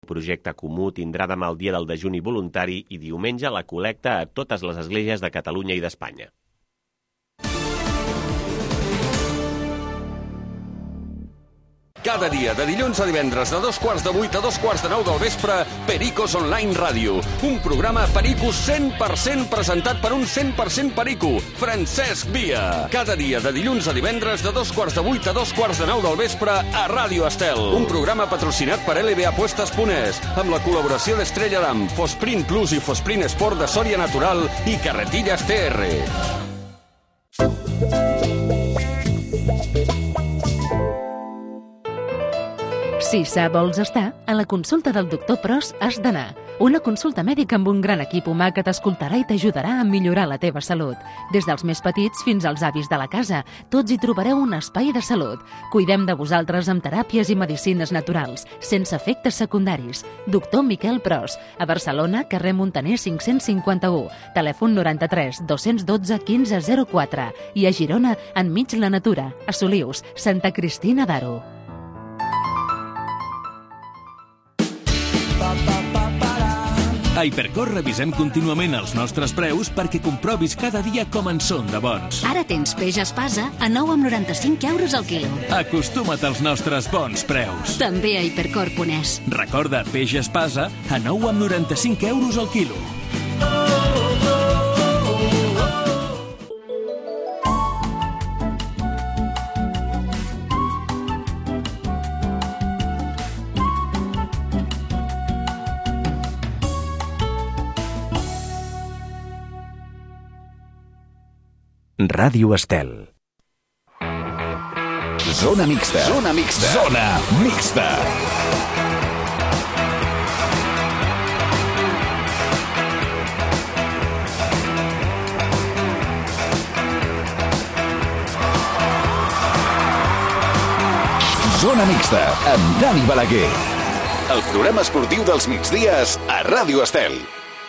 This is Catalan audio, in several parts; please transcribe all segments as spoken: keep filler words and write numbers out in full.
projecte comú tindrà demà el dia del dejuni voluntari i diumenge la col·lecta a totes les esglésies de Catalunya i d'Espanya. Cada dia, de dilluns a divendres, de dos quarts de vuit a dos quarts de nou del vespre, Pericos Online Ràdio. Un programa Perico cent per cent presentat per un cent per cent perico, Francesc Via. Cada dia, de dilluns a divendres, de dos quarts de vuit a dos quarts de nou del vespre, a Ràdio Estel. Un programa patrocinat per L B Apuestas punt es, amb la col·laboració d'Estrella Damm, Fosprint Plus i Fosprint Sport de Sòria Natural i Carretillas T R. Si sa vols estar, a la consulta del doctor Pros has d'anar. Una consulta mèdica amb un gran equip humà que t'escoltarà i t'ajudarà a millorar la teva salut. Des dels més petits fins als avis de la casa, tots hi trobareu un espai de salut. Cuidem de vosaltres amb teràpies i medicines naturals, sense efectes secundaris. Doctor Miquel Pros, a Barcelona, carrer Montaner cinc-cents cinquanta-u, telèfon noranta-tres dos-cents dotze quinze zero quatre i a Girona, enmig la natura, a Solius, Santa Cristina d'Aro. A Hipercor revisem contínuament els nostres preus perquè comprovis cada dia com en són de bons. Ara tens peix espasa a nou coma noranta-cinc euros al quilo. Acostuma't als nostres bons preus. També a hipercor punt es. Recorda, peix espasa a nou coma noranta-cinc euros al quilo. Ràdio Estel. Zona mixta. Zona mixta. Zona mixta. Zona mixta amb Dani Balaguer. El programa esportiu dels migdies a Ràdio Estel.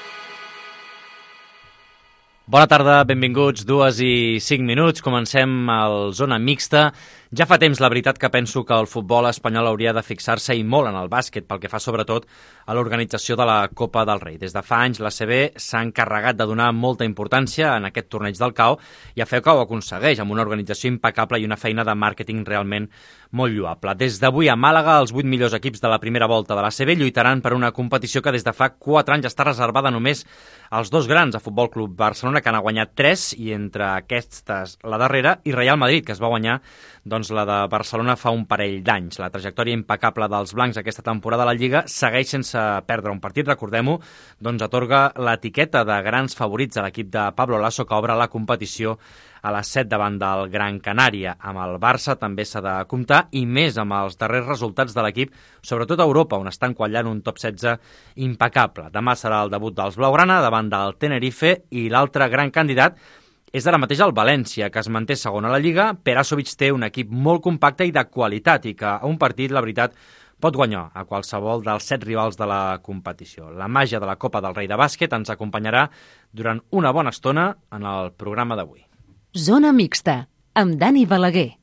Bona tarda, benvinguts, dues i cinc minuts. Comencem el Zona Mixta. Ja fa temps, la veritat, que penso que el futbol espanyol hauria de fixar-se i molt en el bàsquet, pel que fa sobretot a l'organització de la Copa del Rei. Des de fa anys la C B s'ha encarregat de donar molta importància en aquest torneig del C A O i a fer que ho aconsegueix, amb una organització impecable i una feina de màrqueting realment molt lloable. Des d'avui a Màlaga, els vuit millors equips de la primera volta de la C B lluitaran per una competició que des de fa quatre anys està reservada només als dos grans, a Futbol Club Barcelona, que han guanyat tres, i entre aquestes la darrera, i Real Madrid, que es va guanyar doncs, la de Barcelona fa un parell d'anys. La trajectòria impecable dels blancs aquesta temporada a la Lliga segueix sense perdre un partit, recordem-ho, doncs atorga l'etiqueta de grans favorits a l'equip de Pablo Lasso, que obre la competició a les set davant del Gran Canària. Amb el Barça també s'ha de comptar, i més amb els darrers resultats de l'equip, sobretot a Europa, on estan quallant un top setze impecable. Demà serà el debut dels Blaugrana davant del Tenerife, i l'altre gran candidat és ara mateix el València, que es manté segon a la Lliga. Perasovic té un equip molt compacte i de qualitat, i que a un partit, la veritat, pot guanyar a qualsevol dels set rivals de la competició. La màgia de la Copa del Rei de bàsquet ens acompanyarà durant una bona estona en el programa d'avui. Zona Mixta, amb Dani Balaguer.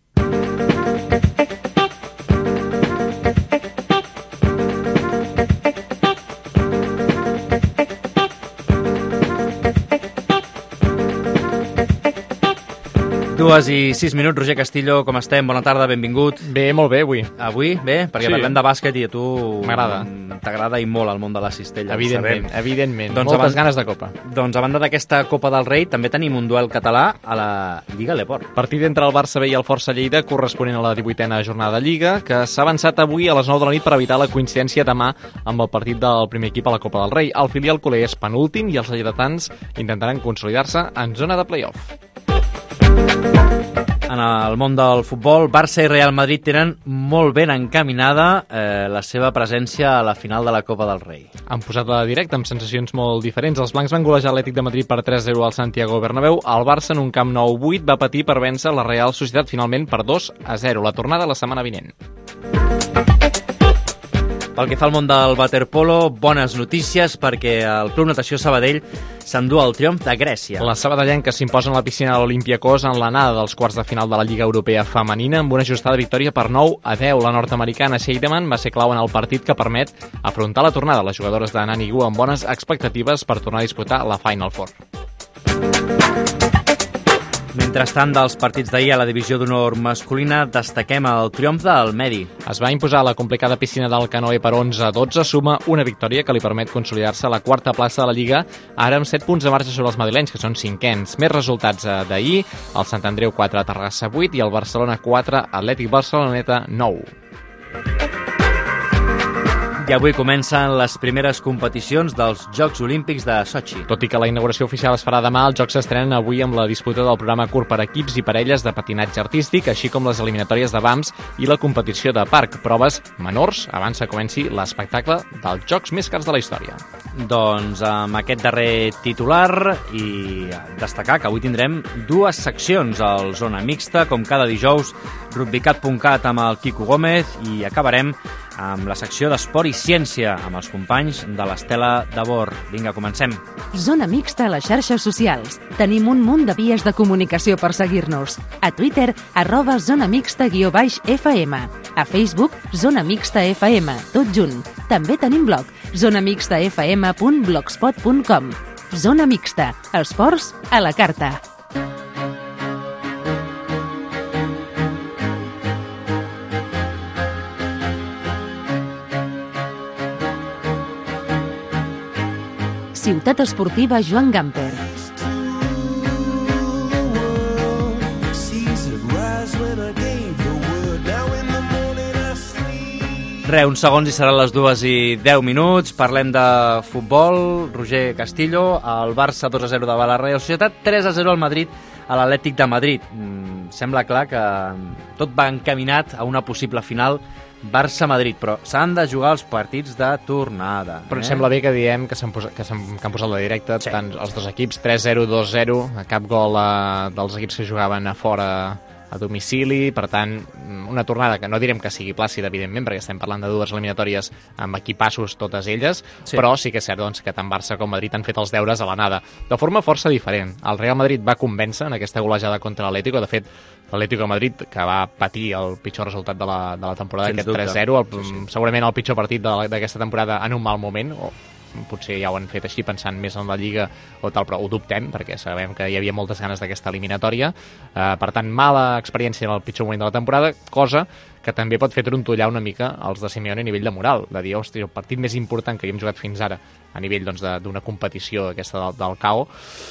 Dues i sis minuts, Roger Castillo, com estem? Bona tarda, benvingut. Bé, molt bé, avui. Avui, bé? Perquè sí, parlem de bàsquet i a tu m'agrada. T'agrada i molt el món de la cistella. Evidentment, evidentment. Doncs moltes abans, ganes de Copa. Doncs a banda d'aquesta Copa del Rei, també tenim un duel català a la Lliga Leport. Partit entre el Barça B i el Força Lleida, corresponent a la divuitena jornada de Lliga, que s'ha avançat avui a les nou de la nit per evitar la coincidència demà amb el partit del primer equip a la Copa del Rei. El filial culer és penúltim i els lleidatans intentaran consolidar-se en zona de play-off. En el món del futbol, Barça i Real Madrid tenen molt ben encaminada eh, la seva presència a la final de la Copa del Rei. Han posat la directa amb sensacions molt diferents. Els blancs van golejar l'Atlètic de Madrid per tres a zero al Santiago Bernabéu. El Barça, en un camp nou vuit, va patir per vèncer la Real Societat finalment per dos a zero. La tornada la setmana vinent. Pel que fa al món del waterpolo, bones notícies perquè el Club Natació Sabadell s'endú el triomf de Grècia. Les sabadellenques s'imposen a la piscina de l'Olympiacos en l'anada dels quarts de final de la Lliga Europea Femenina amb una ajustada victòria per nou a deu. La nord-americana Scheidemann va ser clau en el partit que permet afrontar la tornada. Les jugadores de Nani Gu amb bones expectatives per tornar a disputar la Final Four. Mentrestant, dels partits d'ahir a la divisió d'honor masculina, destaquem el triomf del Medi. Es va imposar a la complicada piscina del Canoe per onze a dotze, suma una victòria que li permet consolidar-se a la quarta plaça de la Lliga, ara amb set punts de marge sobre els madrilenys, que són cinquens. Més resultats d'ahir, el Sant Andreu quatre, Terrassa vuit i el Barcelona quatre, Atlètic Barceloneta nou. I avui comencen les primeres competicions dels Jocs Olímpics de Sochi. Tot i que la inauguració oficial es farà demà, els Jocs s'estrenen avui amb la disputa del programa curt per equips i parelles de patinatge artístic, així com les eliminatòries de B A M S i la competició de parc, proves menors abans que comenci l'espectacle dels Jocs més cars de la història. Doncs amb aquest darrer titular i destacar que avui tindrem dues seccions al Zona Mixta, com cada dijous, rugbycat punt cat amb el Quico Gómez i acabarem amb la secció d'Esport i Ciència, amb els companys de l'Estela de Bor. Vinga, comencem. Zona Mixta a les xarxes socials. Tenim un munt de vies de comunicació per seguir-nos. A Twitter, arroba Zona Mixta guió baix F M. A Facebook, Zona Mixta F M, tot junt. També tenim blog, zonamixtafm punt blogspot punt com. Zona Mixta, esports a la carta. Ciutat Esportiva Joan Gamper. Re, uns segons i seran les dues i deu minuts. Parlem de futbol. Roger Castillo, el Barça dos a zero davant la Real Societat, tres a zero al Madrid a l'Atlètic de Madrid. Mm, sembla clar que tot va encaminat a una possible final Barça-Madrid, però s'han de jugar els partits de tornada. Però eh? em sembla bé que diem que s'han posat, que s'han, que han posat la directa, sí. Tant els dos equips, tres zero, dos zero, cap gol a, dels equips que jugaven a fora a domicili, per tant, una tornada que no direm que sigui plàcida, evidentment, perquè estem parlant de dues eliminatòries amb equipassos totes elles, sí. Però sí que és cert doncs, que tant Barça com Madrid han fet els deures a l'anada, de forma força diferent. El Real Madrid va convèncer en aquesta golejada contra l'Atlético, de fet, l'Atlético de Madrid, que va patir el pitjor resultat de la, de la temporada, Sens aquest tres zero, el, sí, sí. Segurament el pitjor partit d'aquesta temporada en un mal moment, o potser ja ho han fet així pensant més en la Lliga o tal, però ho dubtem perquè sabem que hi havia moltes ganes d'aquesta eliminatòria, eh, per tant mala experiència en el pitjor moment de la temporada, cosa que també pot fer trontollar una mica els de Simeone a nivell de moral, de dir, hòstia, el partit més important que havíem jugat fins ara a nivell doncs, d'una competició aquesta del, del C A O.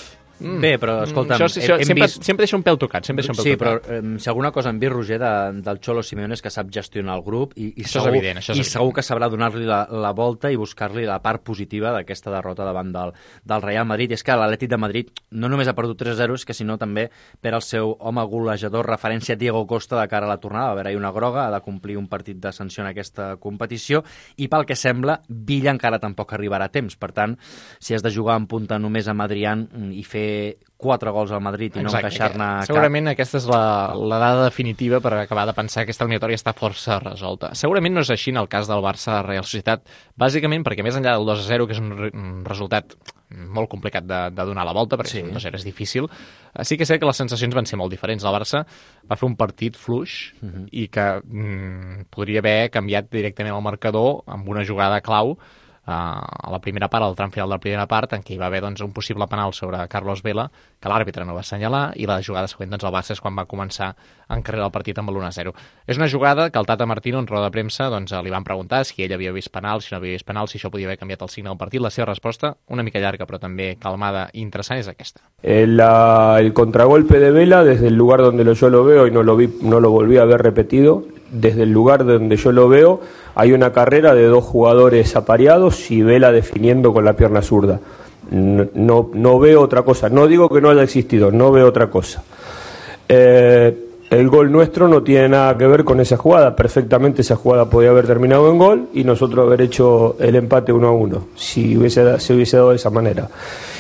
Mm. Bé, però escolta'm, això, això, hem, hem sempre, vist... sempre deixa un pèl tocat, sempre deixa un pèl sí, tocat. però eh, si alguna cosa hem vist, Roger, de, del Xolo Simeone és que sap gestionar el grup i, i, això segur, és evident, això és i evident. segur que sabrà donar-li la, la volta i buscar-li la part positiva d'aquesta derrota davant del, del Real Madrid. I és que l'Atlètic de Madrid no només ha perdut tres a zero, és que sinó també per al seu home golejador, referència Diego Costa de cara a la tornada. A veure, hi ha una groga, ha de complir un partit de sanció en aquesta competició i pel que sembla, Villa encara tampoc arribarà a temps. Per tant, si has de jugar en punta només amb Adrián i fer quatre gols al Madrid i no encaixar-ne cap. Segurament aquesta és la, la dada definitiva per acabar de pensar que aquesta eliminatòria està força resolta. Segurament no és així en el cas del Barça-Real Societat, bàsicament perquè més enllà del dos a zero, que és un, un resultat molt complicat de, de donar la volta, perquè sí. Un dos a zero és difícil, sí que sé que les sensacions van ser molt diferents. El Barça va fer un partit fluix uh -huh. i que mm, podria haver canviat directament el marcador amb una jugada clau a la primera part, al tram final de la primera part, en què hi va haver doncs, un possible penal sobre Carlos Vela, que l'àrbitre no va assenyalar, i la jugada següent, doncs, el Barça és quan va començar a encarrilar el partit amb l'u a zero. És una jugada que el Tata Martino, en roda de premsa, doncs, li van preguntar si ell havia vist penal, si no havia vist penal, si això podia haver canviat el signe del partit. La seva resposta, una mica llarga, però també calmada i interessant, és aquesta. El, la, el contragolpe de Vela, desde el lugar donde lo, yo lo veo, y no lo, vi, no lo volví a ver repetido, desde el lugar donde yo lo veo, hay una carrera de dos jugadores apareados y Vela definiendo con la pierna zurda. No, no, no veo otra cosa. No digo que no haya existido, no veo otra cosa. Eh, el gol nuestro no tiene nada que ver con esa jugada. Perfectamente esa jugada podía haber terminado en gol y nosotros haber hecho el empate uno a uno, si hubiese, se hubiese dado de esa manera.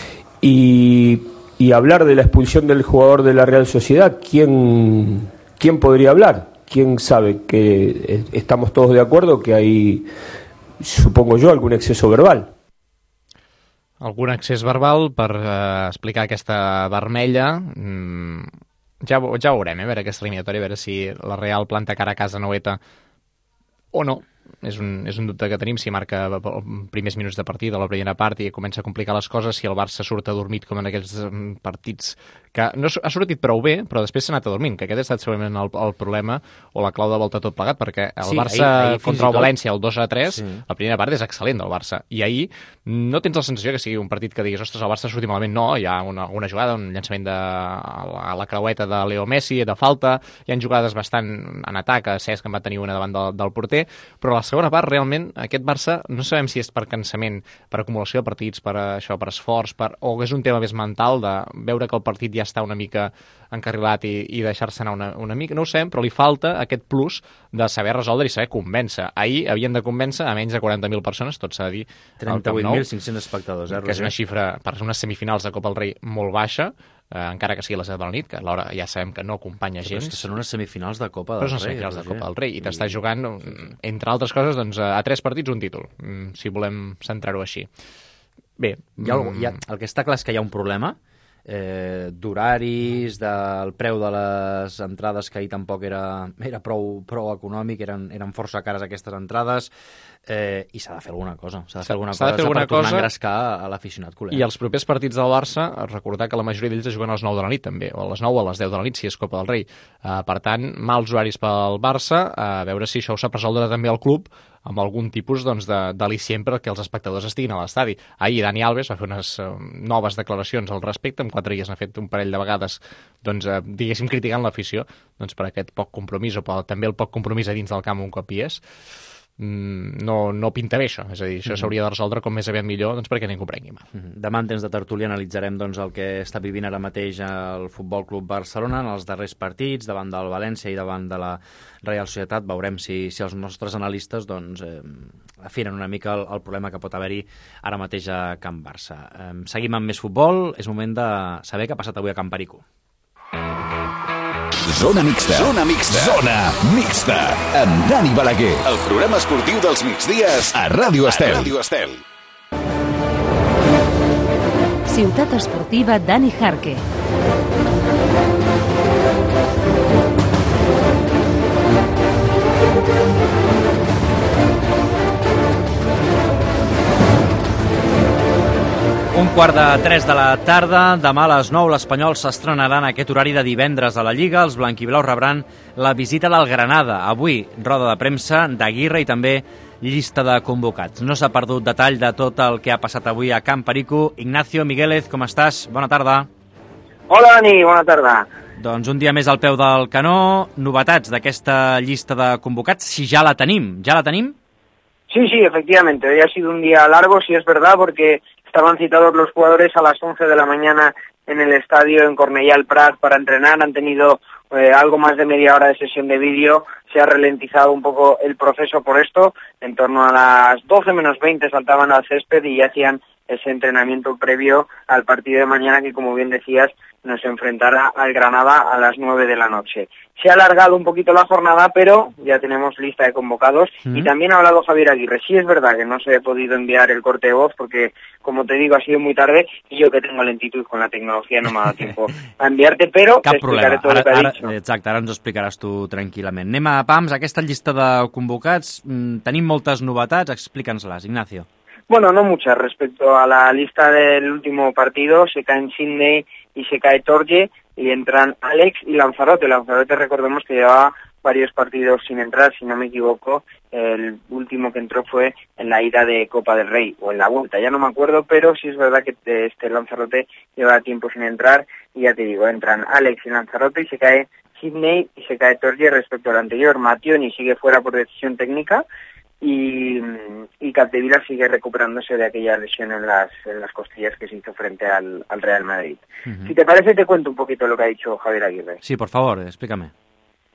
Y, y hablar de la expulsión del jugador de la Real Sociedad, ¿quién, quién podría hablar? ¿Quién sabe? Que estamos todos de acuerdo que hay supongo yo, algún exceso verbal. Algun excés verbal per eh, explicar aquesta vermella. Mm, ja, ja ho veurem, eh, a veure aquesta eliminatòria, a veure si la Real planta cara a casa Noeta o no. És un, és un dubte que tenim, si marca els primers minuts de partida a la primera part i comença a complicar les coses, si el Barça surt adormit com en aquells partits que no ha sortit prou bé, però després s'ha anat adormint, que aquest ha estat segurament el, el problema o la clau de volta tot plegat, perquè el sí, Barça ahir, ahir contra el tot... València, el dos a tres, sí. La primera part és excel·lent del Barça, i ahir no tens la sensació que sigui un partit que diguis, ostres, el Barça sortit malament, no, hi ha una, una jugada, un llançament de, a la creueta de Leo Messi, de falta, hi ha jugades bastant en atac, a Cesc en va tenir una davant del, del porter, però la segona part realment aquest Barça no sabem si és per cansament, per acumulació de partits, per això, per esforç, per... o és un tema més mental de veure que el partit ja està una mica encarrilat i, i deixar-se anar una, una mica, no ho sabem, però li falta aquest plus de saber resoldre i saber convèncer. Ahir havien de convèncer a menys de quaranta mil persones, tot s'ha de dir, trenta-vuit mil cinc-cents espectadors, eh, que és una xifra per unes semifinals de Copa del Rei molt baixa, eh, encara que sigui a les set de la nit, que a l'hora ja sabem que no acompanya sí, gens. Però són unes semifinals de Copa del Rei. Però són semifinals de Copa del Rei, i t'estàs jugant, entre altres coses, doncs, a tres partits un títol, si volem centrar-ho així. Bé, hi ha, hi ha, el que està clar és que hi ha un problema, eh, d'horaris, del preu de les entrades, que ahir tampoc era, era prou, prou econòmic, eren, eren força cares aquestes entrades, eh, i s'ha de fer alguna cosa. S'ha de fer alguna cosa, de fer alguna per tornar cosa, a engrescar a l'aficionat culer. I els propers partits del Barça, recordar que la majoria d'ells es juguen a les nou de la nit també, o a les nou o a les deu de la nit si és Copa del Rei. Uh, per tant, mals horaris pel Barça, a veure si això ho sap resoldre també el club amb algun tipus doncs, d'al·licient perquè els espectadors estiguin a l'estadi. Ahir Dani Alves va fer unes uh, noves declaracions al respecte, en quatre dies n'ha fet un parell de vegades, doncs, uh, diguéssim, criticant l'afició doncs, per aquest poc compromís, o per, també el poc compromís a dins del camp un cop hi és. Mm, no, no pinta bé això, és a dir, això mm-hmm. s'hauria de resoldre com més aviat millor, doncs perquè ningú prengui mal. Mm-hmm. Demà en temps de tertúlia analitzarem doncs, el que està vivint ara mateix el Futbol Club Barcelona en els darrers partits, davant del València i davant de la Real Societat. Veurem si, si els nostres analistes doncs, eh, afinen una mica el, el problema que pot haver-hi ara mateix a Can Barça. Eh, seguim amb més futbol, és moment de saber què ha passat avui a Can Perico. Zona mixta. Zona mixta. Zona mixta. Amb Dani Balaguer. El programa esportiu dels migdies a Ràdio Estel. A Ràdio Estel. Ciutat Esportiva Dani Jarque. Un quart de tres de la tarda, demà a les nou l'Espanyol s'estrenarà en aquest horari de divendres a la Lliga. Els blanquiblaus rebran la visita del Granada. Avui, roda de premsa d'Aguirre i també llista de convocats. No s'ha perdut detall de tot el que ha passat avui a Can Perico. Ignacio Miguélez, com estàs? Bona tarda. Hola, Dani, bona tarda. Doncs un dia més al peu del canó. Novetats d'aquesta llista de convocats, si ja la tenim. Ja la tenim? Sí, sí, efectivamente. Hoy ha sido un día largo, sí es verdad, porque estaban citados los jugadores a las once de la mañana en el estadio en Cornellà al Prat para entrenar. Han tenido eh, algo más de media hora de sesión de vídeo. Se ha ralentizado un poco el proceso por esto. En torno a las doce menos veinte saltaban al césped y ya hacían ese entrenamiento previo al partido de mañana que, como bien decías, nos enfrentará al Granada a las nueve de la noche. Se ha alargado un poquito la jornada, pero ya tenemos lista de convocados. Mm. Y también ha hablado Javier Aguirre. Sí es verdad que no se ha podido enviar el corte de voz porque, como te digo, ha sido muy tarde y yo que tengo lentitud con la tecnología no me ha dado tiempo a enviarte, però Cap te explicaré tot el que ha ara, dicho. Exacte, ara ens ho explicaràs tu tranquil·lament. Anem a pams, aquesta llista de convocats. Tenim moltes novetats, explica'ns-les, Ignacio. Bueno, no muchas. Respecto a la lista del último partido, se caen Sidney y se cae Torje y entran Alex y Lanzarote. Lanzarote, recordemos que llevaba varios partidos sin entrar, si no me equivoco. El último que entró fue en la ida de Copa del Rey, o en la vuelta, ya no me acuerdo, pero sí es verdad que este Lanzarote lleva tiempo sin entrar, y ya te digo, entran Alex y Lanzarote y se cae Sidney y se cae Torje respecto al anterior. Mattioni sigue fuera por decisión técnica, y, y Capdevila sigue recuperándose de aquella lesión en las, en las costillas que se hizo frente al, al Real Madrid. Uh-huh. Si te parece, te cuento un poquito lo que ha dicho Javier Aguirre. Sí, por favor, explícame.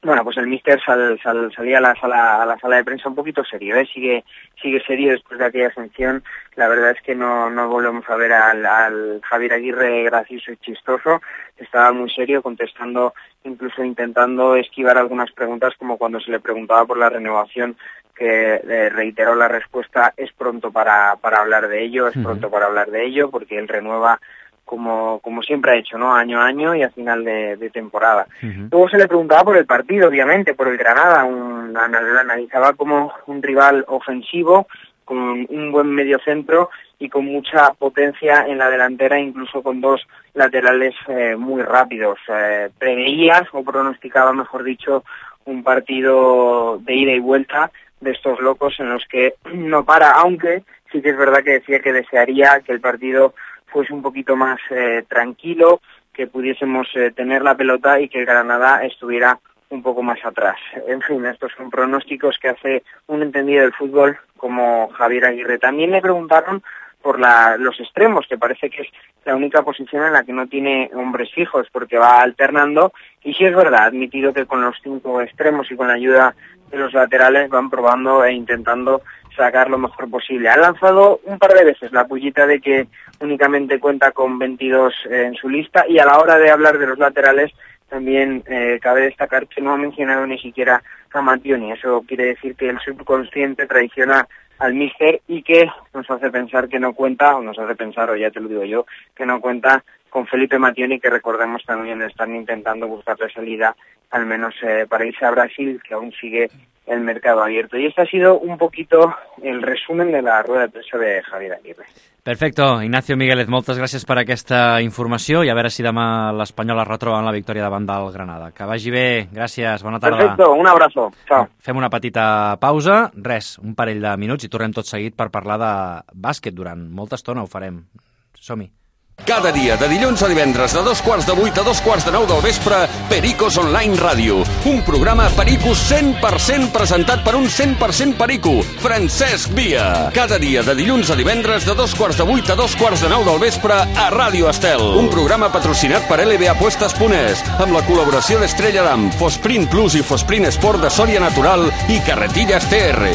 bueno, pues el míster sal, sal, salía a la sala a la sala de prensa un poquito serio, ¿eh? sigue sigue serio después de aquella sanción. La verdad es que no, no volvemos a ver al, al Javier Aguirre gracioso y chistoso. Estaba muy serio, contestando, incluso intentando esquivar algunas preguntas, como cuando se le preguntaba por la renovación, que eh, reiteró la respuesta: es pronto para, para hablar de ello, es uh-huh. pronto para hablar de ello, porque él renueva como como siempre ha hecho, ¿no? Año a año y a final de, de temporada. Uh-huh. Luego se le preguntaba por el partido, obviamente, por el Granada. Un, analizaba como un rival ofensivo, con un buen mediocentro y con mucha potencia en la delantera, incluso con dos laterales eh, muy rápidos. Eh, preveías, o pronosticaba, mejor dicho, un partido de ida y vuelta de estos locos en los que no para, aunque sí que es verdad que decía que desearía que el partido fuese un poquito más eh, tranquilo, que pudiésemos eh, tener la pelota y que el Granada estuviera un poco más atrás. En fin, estos son pronósticos que hace un entendido del fútbol como Javier Aguirre. También le preguntaron por la, los extremos, que parece que es la única posición en la que no tiene hombres fijos, porque va alternando, y sí es verdad, ha admitido que con los cinco extremos y con la ayuda de los laterales van probando e intentando sacar lo mejor posible. Ha lanzado un par de veces la pullita de que únicamente cuenta con veintidós eh, en su lista, y a la hora de hablar de los laterales también eh, cabe destacar que no ha mencionado ni siquiera a Mattioni. Eso quiere decir que el subconsciente traiciona al míster y que nos hace pensar que no cuenta, o nos hace pensar, o ya te lo digo yo, que no cuenta con Felipe Mattioni, que recordemos también están intentando buscarle salida, al menos eh, para irse a Brasil, que aún sigue el mercado abierto. I este ha sido un poquito el resumen de la rueda de premsa de Javier Aguirre. Perfecto. Ignacio Migueles, moltes gràcies per aquesta informació i a veure si demà l'Espanyol es retroba en la victòria davant del Granada. Que vagi bé. Gràcies. Bona tarda. Perfecto. Un abrazo. Chao. Fem una petita pausa. Res, un parell de minuts i tornem tot seguit per parlar de bàsquet. Durant molta estona ho farem. Som-hi. Cada dia, de dilluns a divendres, de dos quarts de vuit a dos quarts de nou del vespre, Pericos Online Ràdio. Un programa Pericos cent per cent presentat per un cent per cent perico, Francesc Via. Cada dia, de dilluns a divendres, de dos quarts de vuit a dos quarts de nou del vespre, a Ràdio Estel. Un programa patrocinat per L B Apuestas Punès, amb la col·laboració d'Estrella Damm, Fosprint Plus i Fosprint Sport de Soria Natural i Carretillas T R.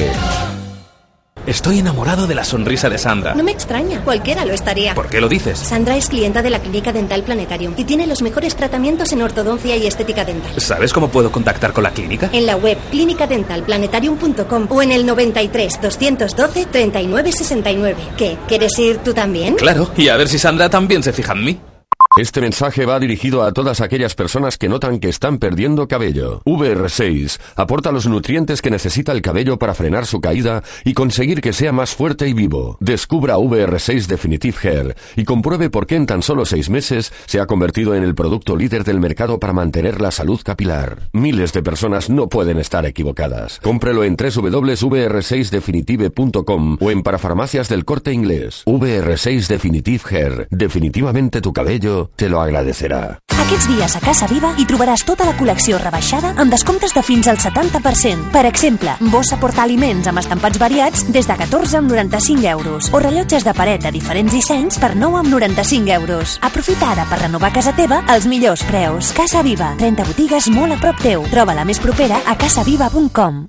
Estoy enamorado de la sonrisa de Sandra. No me extraña, cualquiera lo estaría. ¿Por qué lo dices? Sandra es clienta de la Clínica Dental Planetarium y tiene los mejores tratamientos en ortodoncia y estética dental. ¿Sabes cómo puedo contactar con la clínica? En la web clínica dental planetarium punto com o en el noventa y tres, doscientos doce, treinta y nueve sesenta y nueve. ¿Qué? ¿Quieres ir tú también? Claro, y a ver si Sandra también se fija en mí. Este mensaje va dirigido a todas aquellas personas que notan que están perdiendo cabello. V R seis aporta los nutrientes que necesita el cabello para frenar su caída y conseguir que sea más fuerte y vivo. Descubra V R seis Definitive Hair y compruebe por qué en tan solo seis meses se ha convertido en el producto líder del mercado para mantener la salud capilar. Miles de personas no pueden estar equivocadas. Cómprelo en doble u doble u doble u punto v r seis definitive punto com o en parafarmacias del Corte Inglés. V R seis Definitive Hair. Definitivamente tu cabello te lo agradecerà. Aquests dies a Casa Viva hi trobaràs tota la col·lecció rebaixada amb descomptes de fins al setanta per cent. Per exemple, bossa portaliments amb estampats variats des de catorze amb noranta-cinc euros o rellotges de paret de diferents dissenys per nou amb noranta-cinc euros. Aprofita ara per renovar casa teva als millors preus. Casa Viva, trenta botigues molt a prop teu. Troba la més propera a casaviva punt com.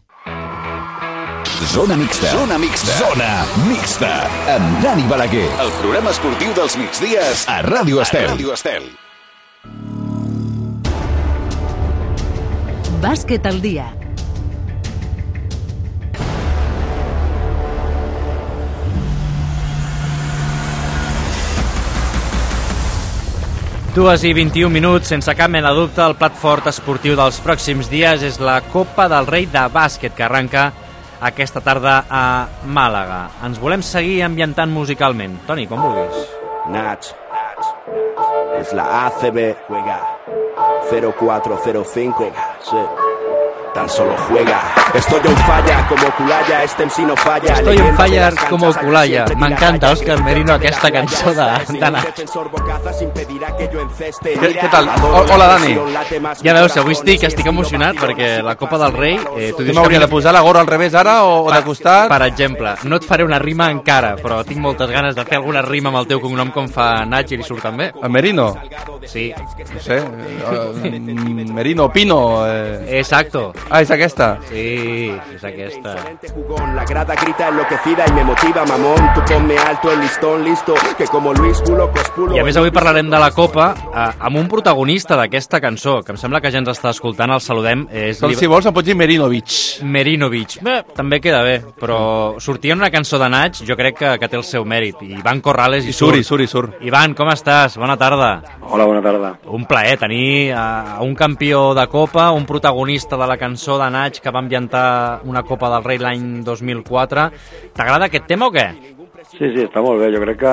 Zona mixta. Zona mixta. Zona mixta. Amb Dani Balaguer. El programa esportiu dels migdies a Ràdio Estel. A Ràdio Estel. Bàsquet al dia. Dues i vint-i-un minuts, sense cap mena de dubte, el plat fort esportiu dels pròxims dies és la Copa del Rei de bàsquet, que arranca aquesta tarda a Màlaga. Ens volem seguir ambientant musicalment. Toni, com vulguis. Nach, es la A C B, juega cero cuatro cero cinco, sí. tan solo juega. Estoy on fire como Culaya, este M C no falla. Estoy on fire como Culaya. M'encanta, Òscar Merino, aquesta cançó de, de Nach. Què, què tal? O, hola, Dani. Ja veus, avui estic, estic emocionat perquè la Copa del Rei... Eh, tu dius que m'hauria de posar la gorra al revés ara o, o de costat? Per exemple, no et faré una rima encara, però tinc moltes ganes de fer alguna rima amb el teu cognom com fa Nach i li surt també. El Merino? Sí. No sé, uh, Merino, Pino... Eh... Exacto. Ah, és aquesta? Sí, és aquesta. La grada grita enloquecida y me motiva, mamón. Tú ponme alto el listón, listo, que como Luis Pulo Cospulo... I a més avui parlarem de la Copa eh, amb un protagonista d'aquesta cançó, que em sembla que ja ens està escoltant, el saludem. És doncs si vols em pots dir Merinovic. Merinovic. Bé, també queda bé, però sortir en una cançó de Nach jo crec que, que té el seu mèrit. Ivan Corrales i, I surt, i surt, i surt. Ivan, com estàs? Bona tarda. Hola, bona tarda. Un plaer tenir uh, un campió de Copa, un protagonista de la cançó de Nach que va ambientar una Copa del Rei l'any dos mil quatre. T'agrada aquest tema o què? Sí, sí, està molt bé. Jo crec que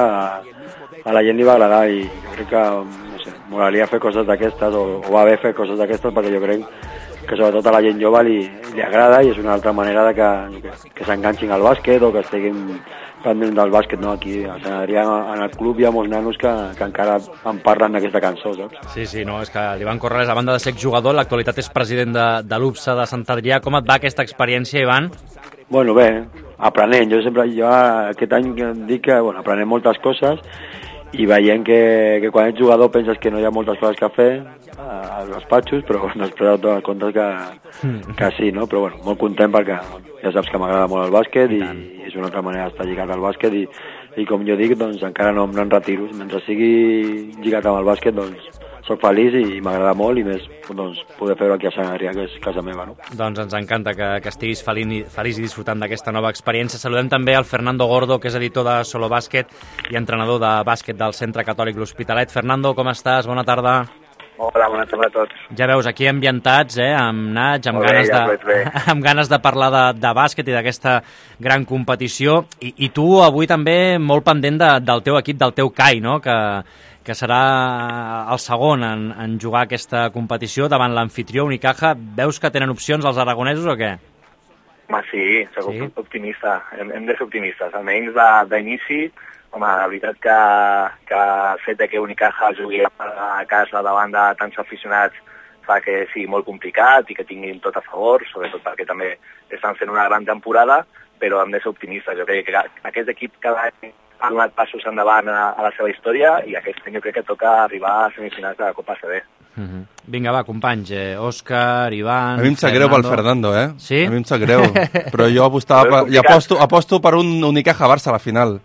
a la gent li va agradar i jo crec que, no sé, m'agradaria fer coses d'aquestes o, o va bé fer coses d'aquestes perquè jo crec que sobretot a la gent jove li, li agrada i és una altra manera de que, que, que s'enganxin al bàsquet o que estiguin pendents del bàsquet, no? Aquí a Sant Adrià, en el club, hi ha molts nanos que, que encara en parlen d'aquesta cançó, saps? Sí, sí, no, és que l'Ivan Corrales, a banda de ser jugador, l'actualitat és president de, de l'U B S A de Sant Adrià. Com et va aquesta experiència, Ivan? Bueno, bé, aprenent. Jo sempre, jo aquest any dic que, bueno, aprenem moltes coses i veient que, que quan ets jugador penses que no hi ha moltes coses que fer als despatxos, però bueno, després et dones compte que, que sí, no? Però bueno, molt content perquè bueno, ja saps que m'agrada molt el bàsquet i, i és una altra manera d'estar lligat al bàsquet i, i com jo dic, doncs encara no, no em retiro. Mentre sigui lligat amb el bàsquet, doncs soc feliç i m'agrada molt i més doncs, poder fer-ho aquí a Sant Adrià, que és casa meva, no? Doncs ens encanta que, que estiguis feliç, feliç i disfrutant d'aquesta nova experiència. Saludem també al Fernando Gordo, que és editor de Solo Bàsquet i entrenador de bàsquet del Centre Catòlic L'Hospitalet. Fernando, com estàs? Bona tarda. Hola, bona tarda a tots. Ja veus, aquí ambientats, eh, amb Nach, amb, bé, ganes ja de, amb ganes de parlar de, de bàsquet i d'aquesta gran competició. I, I tu avui també molt pendent de, del teu equip, del teu C A I, no?, que, que serà el segon en, en jugar aquesta competició davant l'anfitrió Unicaja. Veus que tenen opcions els aragonesos o què? Home, sí, soc sí? optimista. Hem, hem de ser optimistes. Almenys d'inici, home, la veritat que, que el fet de que Unicaja jugui a casa davant de tants aficionats fa que sigui molt complicat i que tinguin tot a favor, sobretot perquè també estan fent una gran temporada, però hem de ser optimistes. Jo crec que aquest equip cada any ha donat passos endavant a, a la seva història i aquest any jo crec que toca arribar a semifinals de la Copa A C B. Uh -huh. Vinga, va, companys, eh, Òscar, Ivan... A mi em sap greu pel Fernando, eh? Sí? A mi em sap greu, però jo apostava per, i aposto, aposto per un Unicaja-Barça a la final.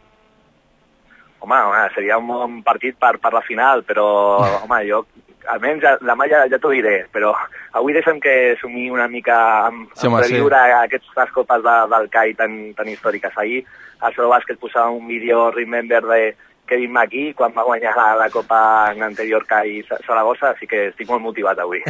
Home, home, seria un bon partit per, per la final, però, home, jo... Almenys ja, demà ja, ja t'ho diré, però avui deixem que sumi una mica amb, sí, amb reviure sí. aquestes copes de, del C A I tan, tan històriques. Ahir al Solo Bàsquet posava un vídeo Remember de Kevin McGee quan va guanyar la, la copa en l'anterior C A I Saragossa, així que estic molt motivat avui.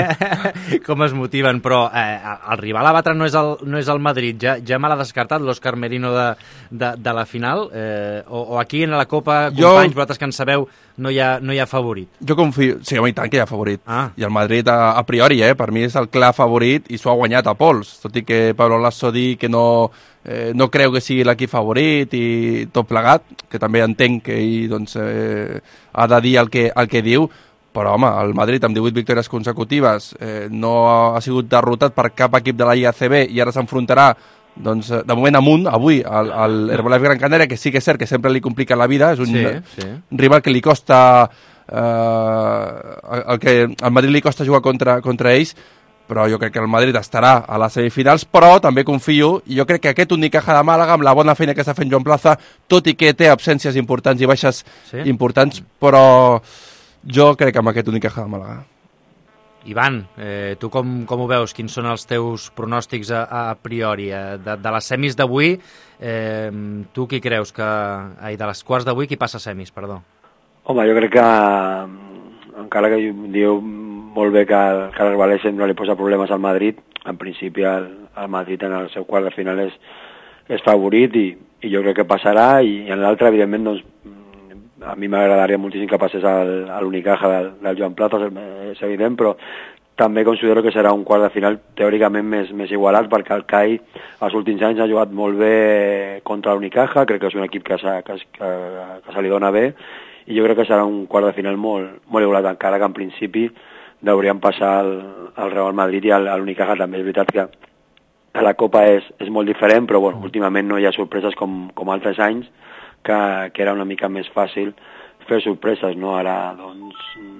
Com es motiven, però eh, el rival a batre no és el, no és el Madrid, ja, ja me l'ha descartat l'Òscar Merino de, de, de la final, eh, o, o aquí en la Copa, companys, jo... vosaltres que en sabeu, no hi ha, no hi ha favorit? Jo confio, sí, home, i tant que hi ha favorit. Ah. I el Madrid, a, a priori, eh, per mi és el clar favorit i s'ho ha guanyat a pols, tot i que Pablo Lasso di que no, eh, no creu que sigui l'equip favorit i tot plegat, que també entenc que ell doncs, eh, ha de dir el que, el que diu, però home, el Madrid amb divuit victòries consecutives eh, no ha sigut derrotat per cap equip de la Lliga A C B i ara s'enfrontarà doncs, de moment amunt, avui, al, al Herbalife Gran Canària, que sí que és cert que sempre li complica la vida, és un sí, sí. rival que li costa eh, el que al Madrid li costa jugar contra, contra ells, però jo crec que el Madrid estarà a les semifinals, però també confio, i jo crec que aquest Unicaja de Màlaga, amb la bona feina que està fent Joan Plaza, tot i que té absències importants i baixes sí? importants, però jo crec que amb aquest Unicaja de Màlaga. Ivan, eh, tu com, com ho veus? Quins són els teus pronòstics a, a priori? Eh, de, de les semis d'avui, eh, tu qui creus que... Ai, de les quarts d'avui, qui passa a semis, perdó? Home, jo crec que, encara que diu molt bé que, que l'Herbalife sempre li posa problemes al Madrid, en principi el, el Madrid en el seu quart de final és, és favorit i, i jo crec que passarà, i en l'altre, evidentment, doncs, a mi m'agradaria moltíssim que passés a l'Unicaja del, del Joan Plaza, és evident, però també considero que serà un quart de final teòricament més, més igualat, perquè el C A I els últims anys ha jugat molt bé contra l'Unicaja, crec que és un equip que, que, que, que se li dona bé, i jo crec que serà un quart de final molt, molt igualat, encara que en principi deurien passar el, el Real Madrid i l'Unicaja també. És veritat que la Copa és, és molt diferent, però bueno, últimament no hi ha sorpreses com, com altres anys, que, que era una mica més fàcil fer sorpreses, no? Ara, doncs,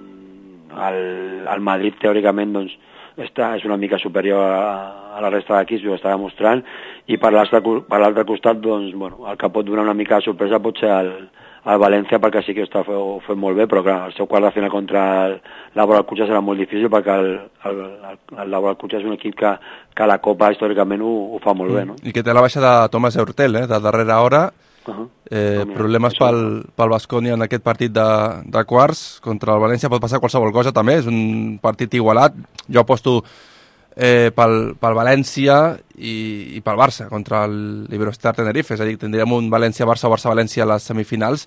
el, el Madrid teòricament doncs, està, és una mica superior a, a la resta d'equips, ho està demostrant, i per l'altre costat doncs, bueno, el que pot donar una mica de sorpresa pot ser el, el València, perquè sí que ho està fent molt bé, però clar, el seu quart de final contra el Laboral Cucha serà molt difícil, perquè el, el, el, el Laboral Cucha és un equip que, que la Copa històricament ho, ho fa molt bé, no? I que té la baixa de Thomas Eurtel, eh, de darrera hora. Uh-huh. eh, problemes pel, pel Baskonia en aquest partit de, de quarts contra el València. Pot passar qualsevol cosa també, és un partit igualat. Jo aposto eh, pel, pel València i, i pel Barça contra l'Iberostar Tenerife, és a dir, tindríem un València-Barça o Barça-València a les semifinals.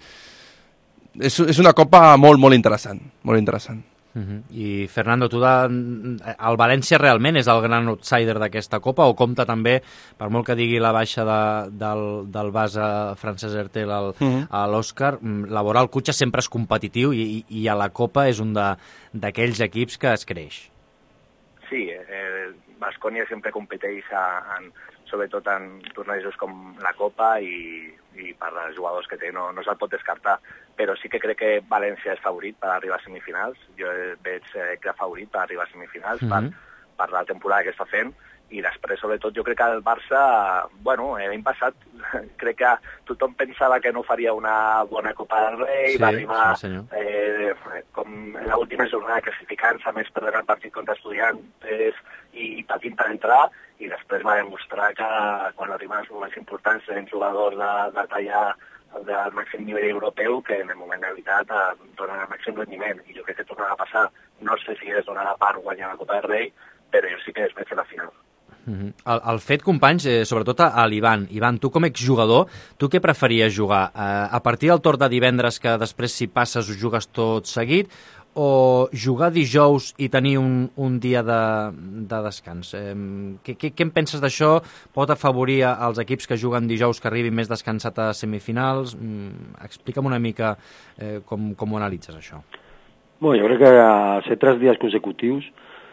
És, és una copa molt, molt interessant, molt interessant. Uh-huh. I Fernando, tu de... el València realment és el gran outsider d'aquesta Copa, o compta també, per molt que digui la baixa de, del, del base Francesc Ertel al, uh-huh. a l'Òscar, Laboral Cucha sempre és competitiu i, i a la Copa és un d'aquells equips que es creix. Sí, eh, Baskonia sempre competeix en, sobretot en tornejos com la Copa i, i per als jugadors que té no, no se'l pot descartar, però sí que crec que València és favorit per arribar a semifinals. Jo veig eh, que és favorit per arribar a semifinals mm-hmm. per, per la temporada que està fent, i després, sobretot, jo crec que el Barça, bueno, l'any passat crec que tothom pensava que no faria una bona Copa del Rei, sí, va arribar sí, eh, com en l'última jornada classificant-se, més perdent el partit contra Estudiantes i patint per entrar, i després va demostrar que quan arriben els moments importants tenen jugadors de, de tallar del màxim nivell europeu que en el moment de veritat eh, donen el màxim rendiment, i jo crec que tornarà a passar. No sé si es donarà part guanyar la Copa del Rei, però jo sí que es veig a la final. Uh-huh. el, el fet, companys, eh, sobretot a, a l'Ivan. Ivan, tu com a exjugador, tu què preferies jugar? Eh, a partir del torn de divendres, que després si passes ho jugues tot seguit, o jugar dijous i tenir un, un dia de, de descans? Eh, què, què, què en penses d'això? Pot afavorir als equips que juguen dijous que arribin més descansat a semifinals? Mm, explica'm una mica eh, com, com ho analitzes, això. Bueno, jo crec que a ser tres dies consecutius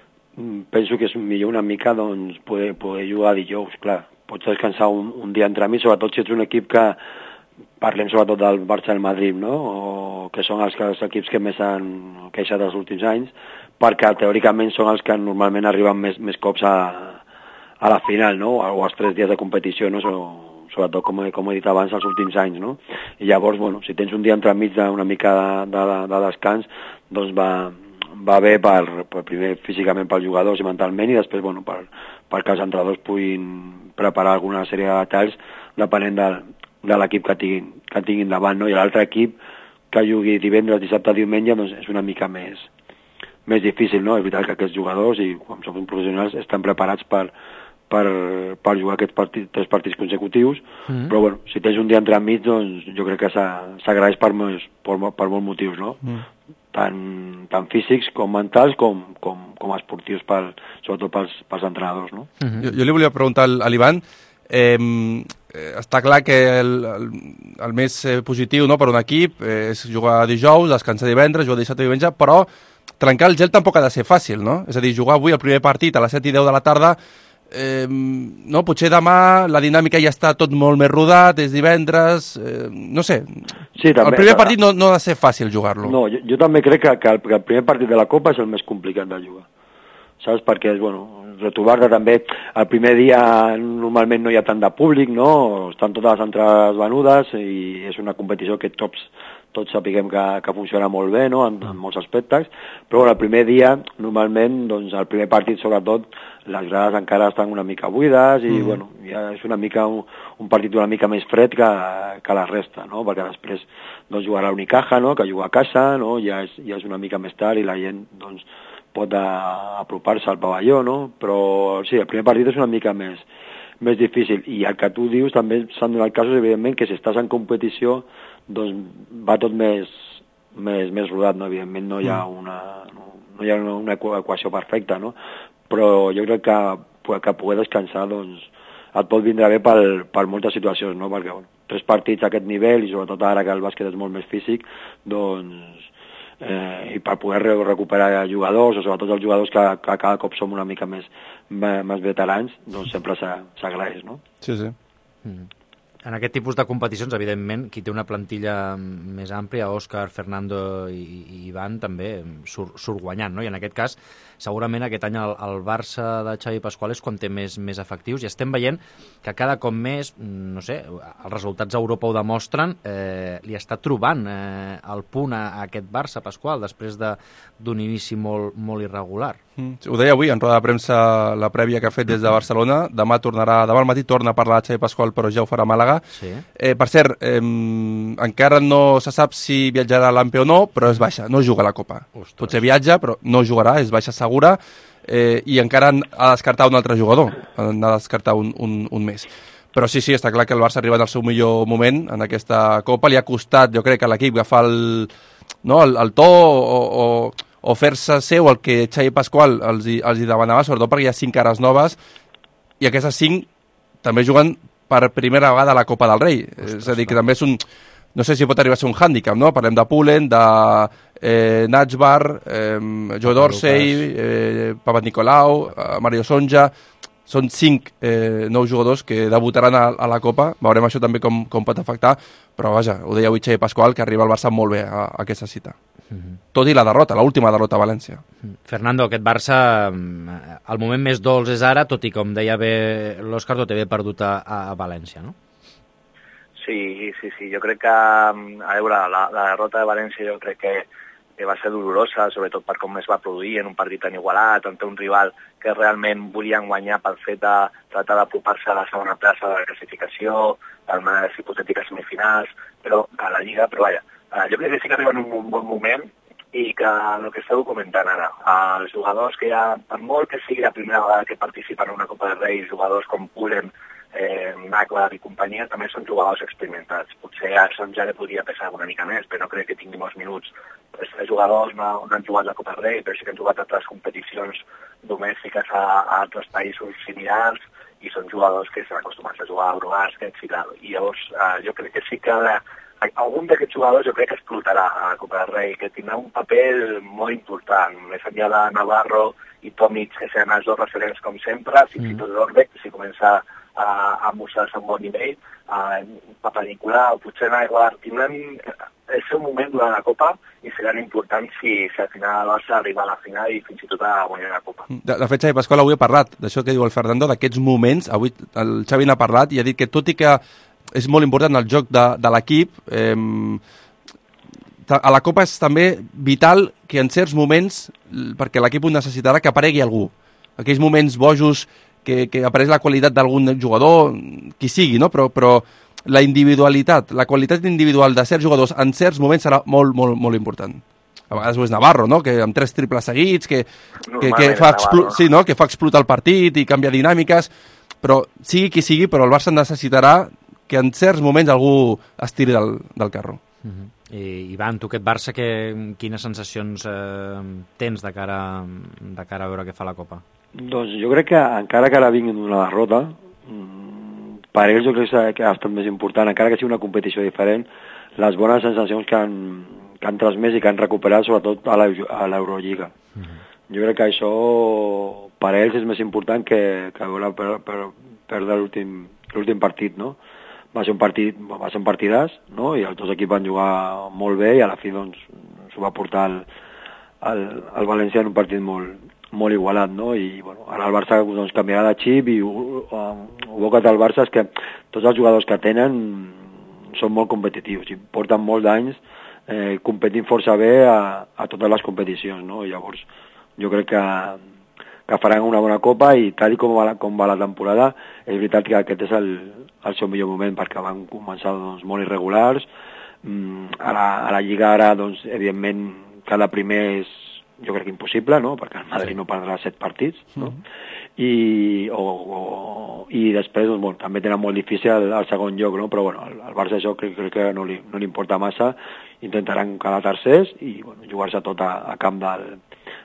penso que és millor una mica doncs, poder, poder jugar dijous, clar. Pots descansar un, un dia entre mi, sobretot si ets un equip que parlem sobretot del Barça i el Madrid, no? O que són els, els equips que més han queixat els últims anys, perquè teòricament són els que normalment arriben més, més cops a, a la final, no? O als tres dies de competició, no? So, sobretot, com he, com he dit abans, els últims anys, no? I llavors, bueno, si tens un dia entremig d'una mica de, de, de descans, doncs va... va bé per, per primer físicament pels jugadors i mentalment, i després bueno, per, perquè els entrenadors puguin preparar alguna sèrie de detalls depenent de, de l'equip que tinguin, que tinguin davant, no? I l'altre equip que jugui divendres, dissabte, diumenge, doncs és una mica més, més difícil, no? És veritat que aquests jugadors, i com som professionals, estan preparats per, per, per jugar aquests partits, tres partits consecutius, mm. però bueno, si tens un dia entremig, doncs jo crec que s'agraeix per, per, per molts motius, no? Mm. Tant, tant físics com mentals com, com, com esportius, per, sobretot pels, pels entrenadors, no? Uh-huh. jo, jo li volia preguntar a l'Ivan, eh, està clar que el, el, el més positiu, no, per un equip eh, és jugar dijous, descansar divendres, jugar dissabte i diumenge, però trencar el gel tampoc ha de ser fàcil, no? És a dir, jugar avui el primer partit a les set i deu de la tarda, Eh, no, potser demà la dinàmica ja està tot molt més rodat, és divendres, eh, no sé, sí, també, el primer partit no, no ha de ser fàcil jugar-lo. No, jo, jo també crec que, que, el, que el primer partit de la Copa és el més complicat de jugar, saps? Perquè és, bueno, retrobar-te també, el primer dia normalment no hi ha tant de públic, no? Estan totes les entrades venudes i és una competició que tots tots sapiguem que, que funciona molt bé, no? en, en molts aspectes, però bueno, el primer dia, normalment, doncs, el primer partit, sobretot, les grades encara estan una mica buides i, mm. bueno, ja és una mica un, un partit una mica més fred que, que la resta, no? Perquè després doncs, jugarà l'Unicaja, no? Que juga a casa, no? Ja és, ja és una mica més tard i la gent doncs, pot apropar-se al pavelló, no? Però sí, el primer partit és una mica més, més difícil, i el que tu dius també s'han donat casos, evidentment, que si estàs en competició doncs va tot més, més, més rodat, no? Evidentment no hi ha una, no, no hi ha una, una equació perfecta, no? Però jo crec que, que poder descansar, doncs, et pot vindre bé per, per moltes situacions, no? Perquè, bueno, tres partits a aquest nivell, i sobretot ara que el bàsquet és molt més físic, doncs, eh, i per poder recuperar jugadors, o sobretot els jugadors que, que cada cop som una mica més, més veterans, doncs sempre s'agraeix, no? Sí, sí. Mm. En aquest tipus de competicions, evidentment, qui té una plantilla més àmplia, Òscar, Fernando i, i Ivan, també surt, surt guanyant, no? I en aquest cas, segurament aquest any el, el Barça de Xavi Pasqual és quan té més, més efectius, i estem veient que cada cop més, no sé, els resultats a Europa ho demostren, eh, li està trobant eh, el punt a, a aquest Barça Pasqual, després d'un inici molt, molt irregular. Mm. Ho deia avui en roda de premsa la prèvia que ha fet des de Barcelona. Demà tornarà, demà al matí torna a parlar de Xavi Pasqual, però ja ho farà a Màlaga. Sí. Eh, per cert, eh, encara no se sap si viatjarà a l'Ampe o no, però és baixa, no juga a la Copa. Ostres. Potser viatja, però no jugarà, és baixa segura, eh, i encara ha de descartar un altre jugador, ha de descartar un, un, un més. Però sí, sí, està clar que el Barça arriba en el seu millor moment en aquesta Copa. Li ha costat, jo crec, a l'equip agafar el, no, el, el to o, o, o fer-se seu el que Xavi Pasqual els hi, els hi demanava, sobretot perquè hi ha cinc cares noves, i aquestes cinc també juguen per primera vegada a la Copa del Rei. Ostres, és a dir, que també és un... No sé si pot arribar a ser un hàndicap, no? Parlem de Pullen, de eh, Najbar, eh, Joe Dorsey, eh, Papanikolaou, eh, Mario Sonja... Són cinc eh, nous jugadors que debutaran a, a la Copa. Veurem això també com, com pot afectar, però vaja, ho deia avui Xavi Pasqual, que arriba al Barça molt bé a, a aquesta cita. Mm-hmm. Tot i la derrota, l'última derrota a València. Fernando, aquest Barça, el moment més dolç és ara, tot i com deia bé l'Òscar, tot i haver perdut a, a València, no? Sí, sí, sí, jo crec que, a veure, la, la derrota de València jo crec que que va ser dolorosa, sobretot per com es va produir en un partit tan igualat, ante un rival que realment volien guanyar pel fet de tratar d'apropar-se a la segona plaça de la classificació, per unes hipotètiques semifinals, però a la Lliga, però vaja, jo crec que sí que arriba en un bon moment i que el que esteu comentant ara, els jugadors que ja, per molt que sigui la primera vegada que participen en una Copa del Rei, jugadors com Pullen, eh, Nakbar i companyia, també són jugadors experimentats. Potser a Son ja li podria pesar una mica més, però no crec que tingui molts minuts. Els jugadors no, no han jugat la Copa del Rei, però sí que han jugat altres competicions domèstiques a, a altres països similars i són jugadors que estan acostumats a jugar a Eurobàsquet i tal. I llavors eh, jo crec que sí que la, algun d'aquests jugadors jo crec que explotarà a la Copa del Rei, que tindrà un paper molt important, més enllà de Navarro i Tomic, que seran els dos referents com sempre, fins i tot l'Orbeck, si comença a, a mostrar-se un bon nivell, a Papanikolaou, potser Navarro, tindran el seu moment durant la Copa i seran importants si, si al final el Barça arriba a la final i fins i tot a guanyar la Copa. De, de fet, Xavi Pasqual avui ha parlat d'això que diu el Fernando, d'aquests moments. Avui el Xavi n'ha parlat i ha dit que tot i que és molt important el joc de, de l'equip, eh, a la Copa és també vital que en certs moments, perquè l'equip ho necessitarà, que aparegui algú. Aquells moments bojos que, que apareix la qualitat d'algun jugador, qui sigui, no? Però, però la individualitat, la qualitat individual de certs jugadors en certs moments serà molt, molt, molt important. A vegades ho és Navarro, no? Que amb tres triples seguits, que, que, que, fa, explo sí, no? que fa explotar el partit i canvia dinàmiques, però sigui qui sigui, però el Barça necessitarà que en certs moments algú es tiri del, del carro. Uh-huh. I, Ivan, tu aquest Barça, que, quines sensacions eh, tens de cara, de cara a veure què fa la Copa? Doncs jo crec que encara que ara vinguin d'una derrota, per ells jo crec que ha estat més important, encara que sigui una competició diferent, les bones sensacions que han, que han transmès i que han recuperat, sobretot a l'Eurolliga. Uh-huh. Jo crec que això per ells és més important que, que veure per, per, perdre l'últim partit, no? Va ser un partit, va ser un partidàs, no? I els dos equips van jugar molt bé i a la fi doncs s'ho va portar el, el, el València en un partit molt, molt igualat, no? I bueno, ara el Barça doncs, canviarà de xip i ho bo que té el Barça és que tots els jugadors que tenen són molt competitius i porten molts anys eh, competint força bé a, a totes les competicions, no? I llavors jo crec que, que faran una bona Copa i tal i com va, com va la temporada és veritat que aquest és el, el seu millor moment perquè van començar doncs, molt irregulars. Mm, a, la, a la Lliga ara doncs, evidentment cada primer és jo crec que impossible, no? Perquè el Madrid no perdrà set partits, no? Mm-hmm. I, o, o, i després doncs, bueno, també tenen molt difícil el, el segon lloc, no? Però bueno, el, el Barça això crec, crec que no li, no li importa massa, intentaran quedar tercers i bueno, jugar-se tot a, a camp del,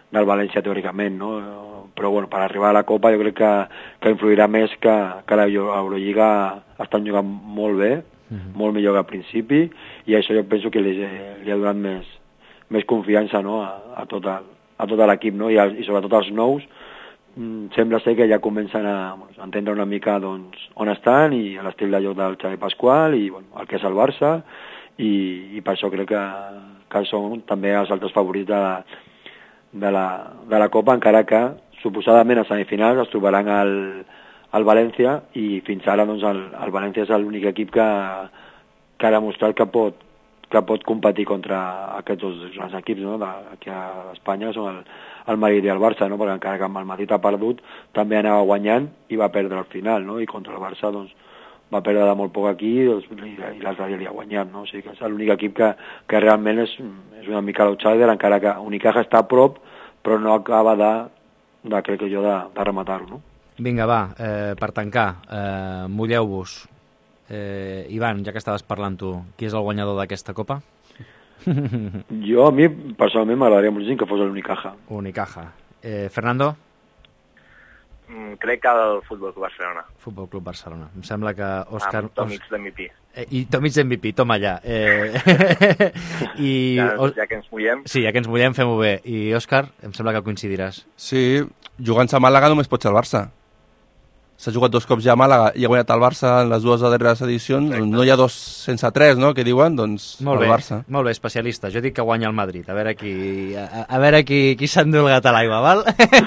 del València teòricament, no? Però bueno, per arribar a la Copa jo crec que, que influirà més que, que l'Eurolliga estan jugant molt bé, mm-hmm. molt millor que al principi, i això jo penso que li, li ha donat més, més confiança, no? a, a tot el, a tot l'equip, no? I, i sobretot els nous, sembla ser que ja comencen a, bueno, a entendre una mica doncs, on estan i l'estil de joc del Xavi Pasqual i bueno, el que és el Barça, i, i per això crec que, que són també els altres favorits de la, de la, de la Copa, encara que suposadament a semifinals es trobaran al, al València, i fins ara doncs, el, el València és l'únic equip que, que ha demostrat que pot, que pot competir contra aquests dos grans equips, no? de, aquí a Espanya són el, el Madrid i el Barça, no? Perquè encara que el Madrid ha perdut també anava guanyant i va perdre al final, no? I contra el Barça doncs, va perdre de molt poc aquí doncs, i, i l'altre dia li ha guanyat, no? O sigui que és l'únic equip que, que realment és, és una mica l'outsider, encara que Unicaja està a prop però no acaba de, de crec que jo, de, de rematar-ho, no? Vinga, va, eh, per tancar, eh, mulleu-vos. Eh, Ivan, ja que estaves parlant tu, qui és el guanyador d'aquesta Copa? Jo, a mi, personalment, m'agradaria moltíssim que fos l'Unicaja. Unicaja. Eh, Fernando? Mm, crec que el Futbol Club Barcelona. Futbol Club Barcelona. Em sembla que Òscar... Amb Tomic d'M V P. Eh, I Tomic d'M V P, toma allà. Eh... I... ja, ja que ens mullem. Sí, ja que ens mullem, fem-ho bé. I Òscar, em sembla que coincidiràs. Sí, jugant a Màlaga només pot ser el Barça. S'ha jugat dos cops ja a Màlaga i ha guanyat el Barça en les dues darreres edicions. Doncs no hi ha dos sense tres, no?, que diuen, doncs molt el bé, Barça. Molt bé, especialista. Jo dic que guanya el Madrid. A veure qui, a, a veure qui, qui s'endú el gat a l'aigua, val?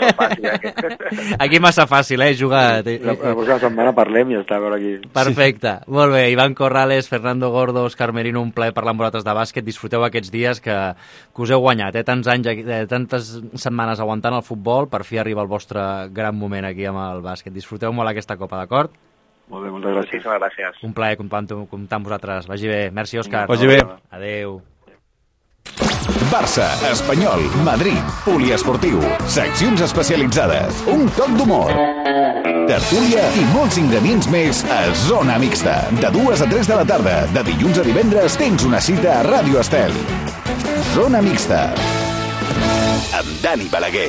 Aquí massa fàcil, eh, jugar. La, la próxima setmana parlem i ja està, a veure aquí. Perfecte. Sí. Molt bé, Iván Corrales, Fernando Gordo, Òscar Merino, un plaer parlar amb vosaltres de bàsquet. Disfruteu aquests dies que, que us heu guanyat, eh? Tants anys, eh, tantes setmanes aguantant el futbol, per fi arriba el vostre gran moment aquí amb el bàsquet. Disfruteu molt aquesta Copa, d'acord? Molt bé, moltes gràcies. Moltíssimes gràcies. Un plaer comptar, comptar amb vosaltres. Vagi bé. Merci, Òscar. Vagi bé. Adéu. Barça, Espanyol, Madrid, poliesportiu, seccions especialitzades, un toc d'humor, tertúlia i molts ingredients més a Zona Mixta. De dues a tres de la tarda, de dilluns a divendres, tens una cita a Ràdio Estel. Zona Mixta. Amb Dani Balaguer.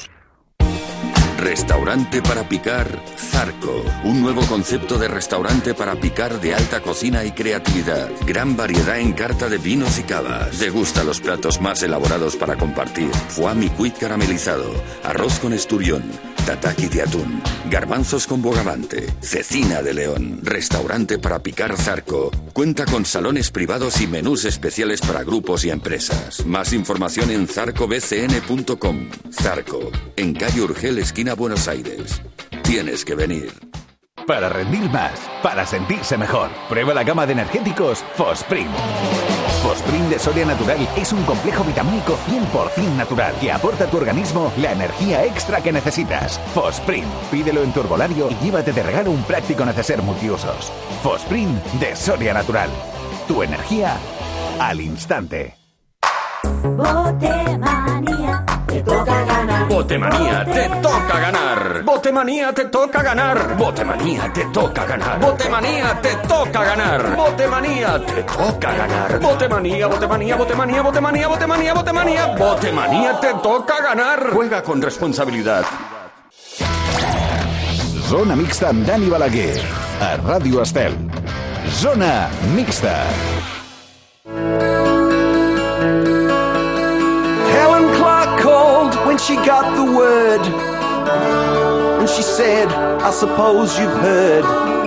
Restaurante para picar Zarco. Un nuevo concepto de restaurante para picar de alta cocina y creatividad. Gran variedad en carta de vinos y cavas. Degusta los platos más elaborados para compartir. Foie micuit caramelizado. Arroz con esturión. Tataki de atún. Garbanzos con bogavante. Cecina de león. Restaurante para picar Zarco. Cuenta con salones privados y menús especiales para grupos y empresas. Más información en zarco b c n punto com. Zarco. En calle Urgel, esquina Buenos Aires. Tienes que venir. Para rendir más, para sentirse mejor, prueba la gama de energéticos Fosprin. Fosprin de Soria Natural es un complejo vitamínico cien por ciento natural que aporta a tu organismo la energía extra que necesitas. Fosprin, pídelo en tu herbolario y llévate de regalo un práctico neceser multiusos. Fosprin de Soria Natural. Tu energía al instante. Botemanía, te toca ganar. Botemanía, te toca ganar. Botemanía, te toca ganar. Botemanía, te toca ganar. Botemanía, te toca ganar. Botemanía, te toca ganar. Botemanía, botemanía, botemanía, botemanía, botemanía, botemanía. Botemanía, te toca ganar. Juega con responsabilidad. Zona Mixta amb Dani Balaguer. A Ràdio Estel. Zona Mixta. Helen Clark called when she got the word, and she said, I suppose you've heard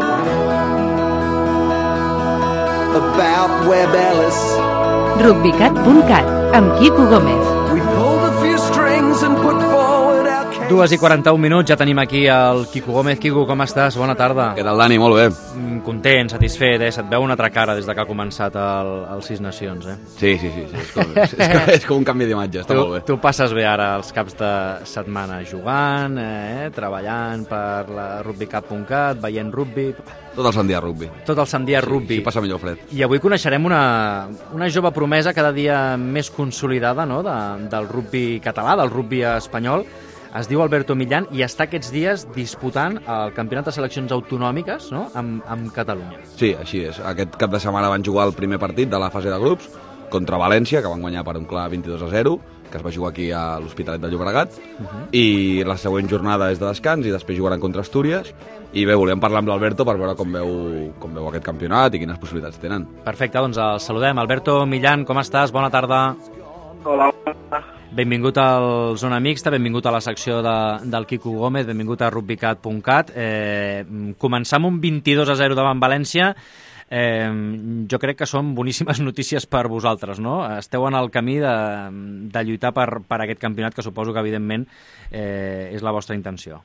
about Webb Ellis. rugbycat punt cat, amb Quico Gómez. We pulled a few strings and put forward our case. Dues i quaranta-un minuts, ja tenim aquí el Quico Gómez. Quico, com estàs? Bona tarda. Què tal, Dani? Molt bé. Content, satisfet, eh? Se't veu una altra cara des de que ha començat el, el Sis Nacions, eh? Sí, sí, sí, sí. És, com, és, és, com, és com un canvi d'imatge, està tu, molt bé. Tu passes bé ara els caps de setmana jugant, eh? Treballant per la rugbycat punt cat, veient rugby... Tot el sant dia rugby. Tot el sant dia sí, rugby. Sí, passa millor fred. I avui coneixerem una, una jove promesa cada dia més consolidada, no?, de, del rugby català, del rugby espanyol. Es diu Alberto Millán i està aquests dies disputant el campionat de seleccions autonòmiques, no?, amb, amb Catalunya. Sí, així és. Aquest cap de setmana van jugar el primer partit de la fase de grups contra València, que van guanyar per un clar vint-i-dos a zero. que es va jugar aquí a l'Hospitalet de Llobregat, uh-huh. i la següent jornada és de descans i després jugaran contra Astúries. I bé, volíem parlar amb l'Alberto per veure com veu, com veu aquest campionat i quines possibilitats tenen. Perfecte, doncs el saludem. Alberto Millán, com estàs? Bona tarda. Hola. Benvingut al Zona Mixta, benvingut a la secció de, del Quico Gómez, benvingut a rugbycat punt cat. Eh, començar amb un vint-i-dos a zero davant València. Eh, jo crec que són boníssimes notícies per vosaltres, no? Esteu en el camí de, de lluitar per, per aquest campionat, que suposo que evidentment eh, és la vostra intenció.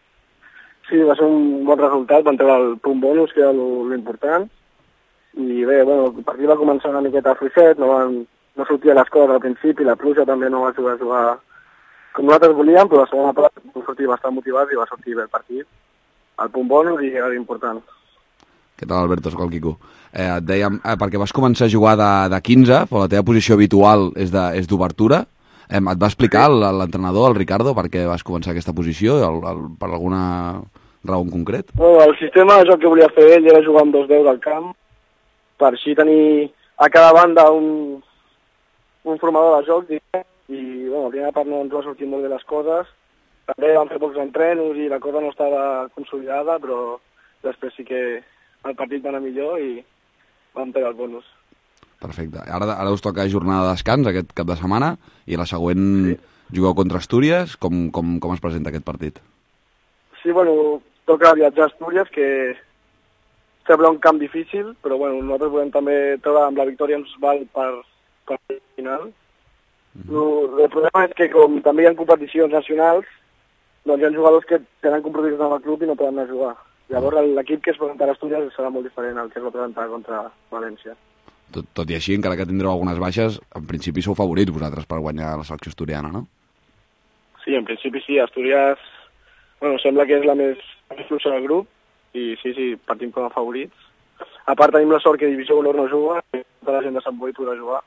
Sí, va ser un bon resultat, van treure el punt bonus, que era l'important, i bé, bueno, el partit va començar una miqueta fluixet, no, van, no sortia les coses al principi, la pluja també no va jugar, jugar com nosaltres volíem, però la segona part va sortir bastant motivat i va sortir bé el partit, el punt bonus i era l'important. Què tal, Alberto? Soc el Quico. Eh, et dèiem, eh, perquè vas començar a jugar de, de quinze, però la teva posició habitual és d'obertura. Eh, et va explicar sí. l'entrenador, el Ricardo, per què vas començar aquesta posició, el, el, per alguna raó en concret? Bueno, el sistema de joc que volia fer ell era jugar amb dos deus al camp, per així tenir a cada banda un, un formador de joc, diguem, i bueno, la primera part no ens va sortir molt bé les coses. També vam fer pocs entrenos i la cosa no estava consolidada, però després sí que el partit va anar millor i vam pegar el bonus. Perfecte. Ara, ara us toca jornada de descans aquest cap de setmana i la següent sí. jugueu contra Astúries. Com, com, com es presenta aquest partit? Sí, bueno, toca viatjar a Astúries, que sembla un camp difícil, però bueno, nosaltres volem també treure amb la victòria ens val per, per el final. Mm-hmm. El problema és que com també hi ha competicions nacionals, doncs hi ha jugadors que tenen compromisos amb el club i no poden anar a jugar. Llavors l'equip que es presentarà a Astúries serà molt diferent al que es va presentar contra València. Tot, tot i així, encara que tindreu algunes baixes, en principi sou favorits vosaltres per guanyar la selecció asturiana, no? Sí, en principi sí. Astúries, bueno, sembla que és la més, més fluixa del grup, i sí, sí, partim com a favorits. A part tenim la sort que Divisió Honor no juga, i tota la gent de Sant Boi podrà jugar,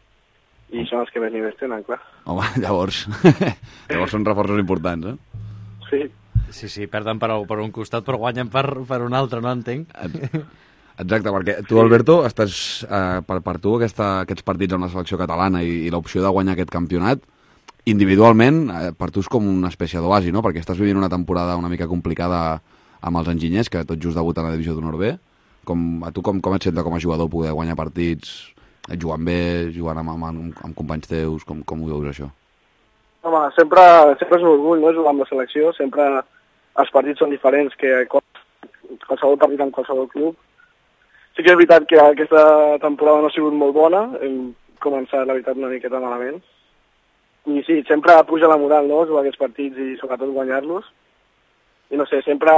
i són els que més nivells tenen, clar. Home, llavors, llavors són reforços importants, eh? Sí. Sí, sí, perden per, per un costat, però guanyen per, per un altre, no entenc? Exacte, perquè tu, Alberto, estàs, eh, per, per tu aquesta, aquests partits amb la selecció catalana i, i l'opció de guanyar aquest campionat, individualment, eh, per tu és com una espècie d'oasi, no? Perquè estàs vivint una temporada una mica complicada amb els enginyers, que tot just debuten a la Divisió d'Honor B. Com, a tu com, com et senta com a jugador poder guanyar partits, jugant bé, jugant amb, amb, amb companys teus, com, com ho veus això? Home, sempre, sempre és un orgull, no?, jugar amb la selecció, sempre els partits són diferents que qualsevol partit en qualsevol club. Sí que és veritat que aquesta temporada no ha sigut molt bona, hem començat, la veritat, una miqueta malament. I sí, sempre puja la moral, no?, jugar aquests partits i sobretot guanyar-los. I no sé, sempre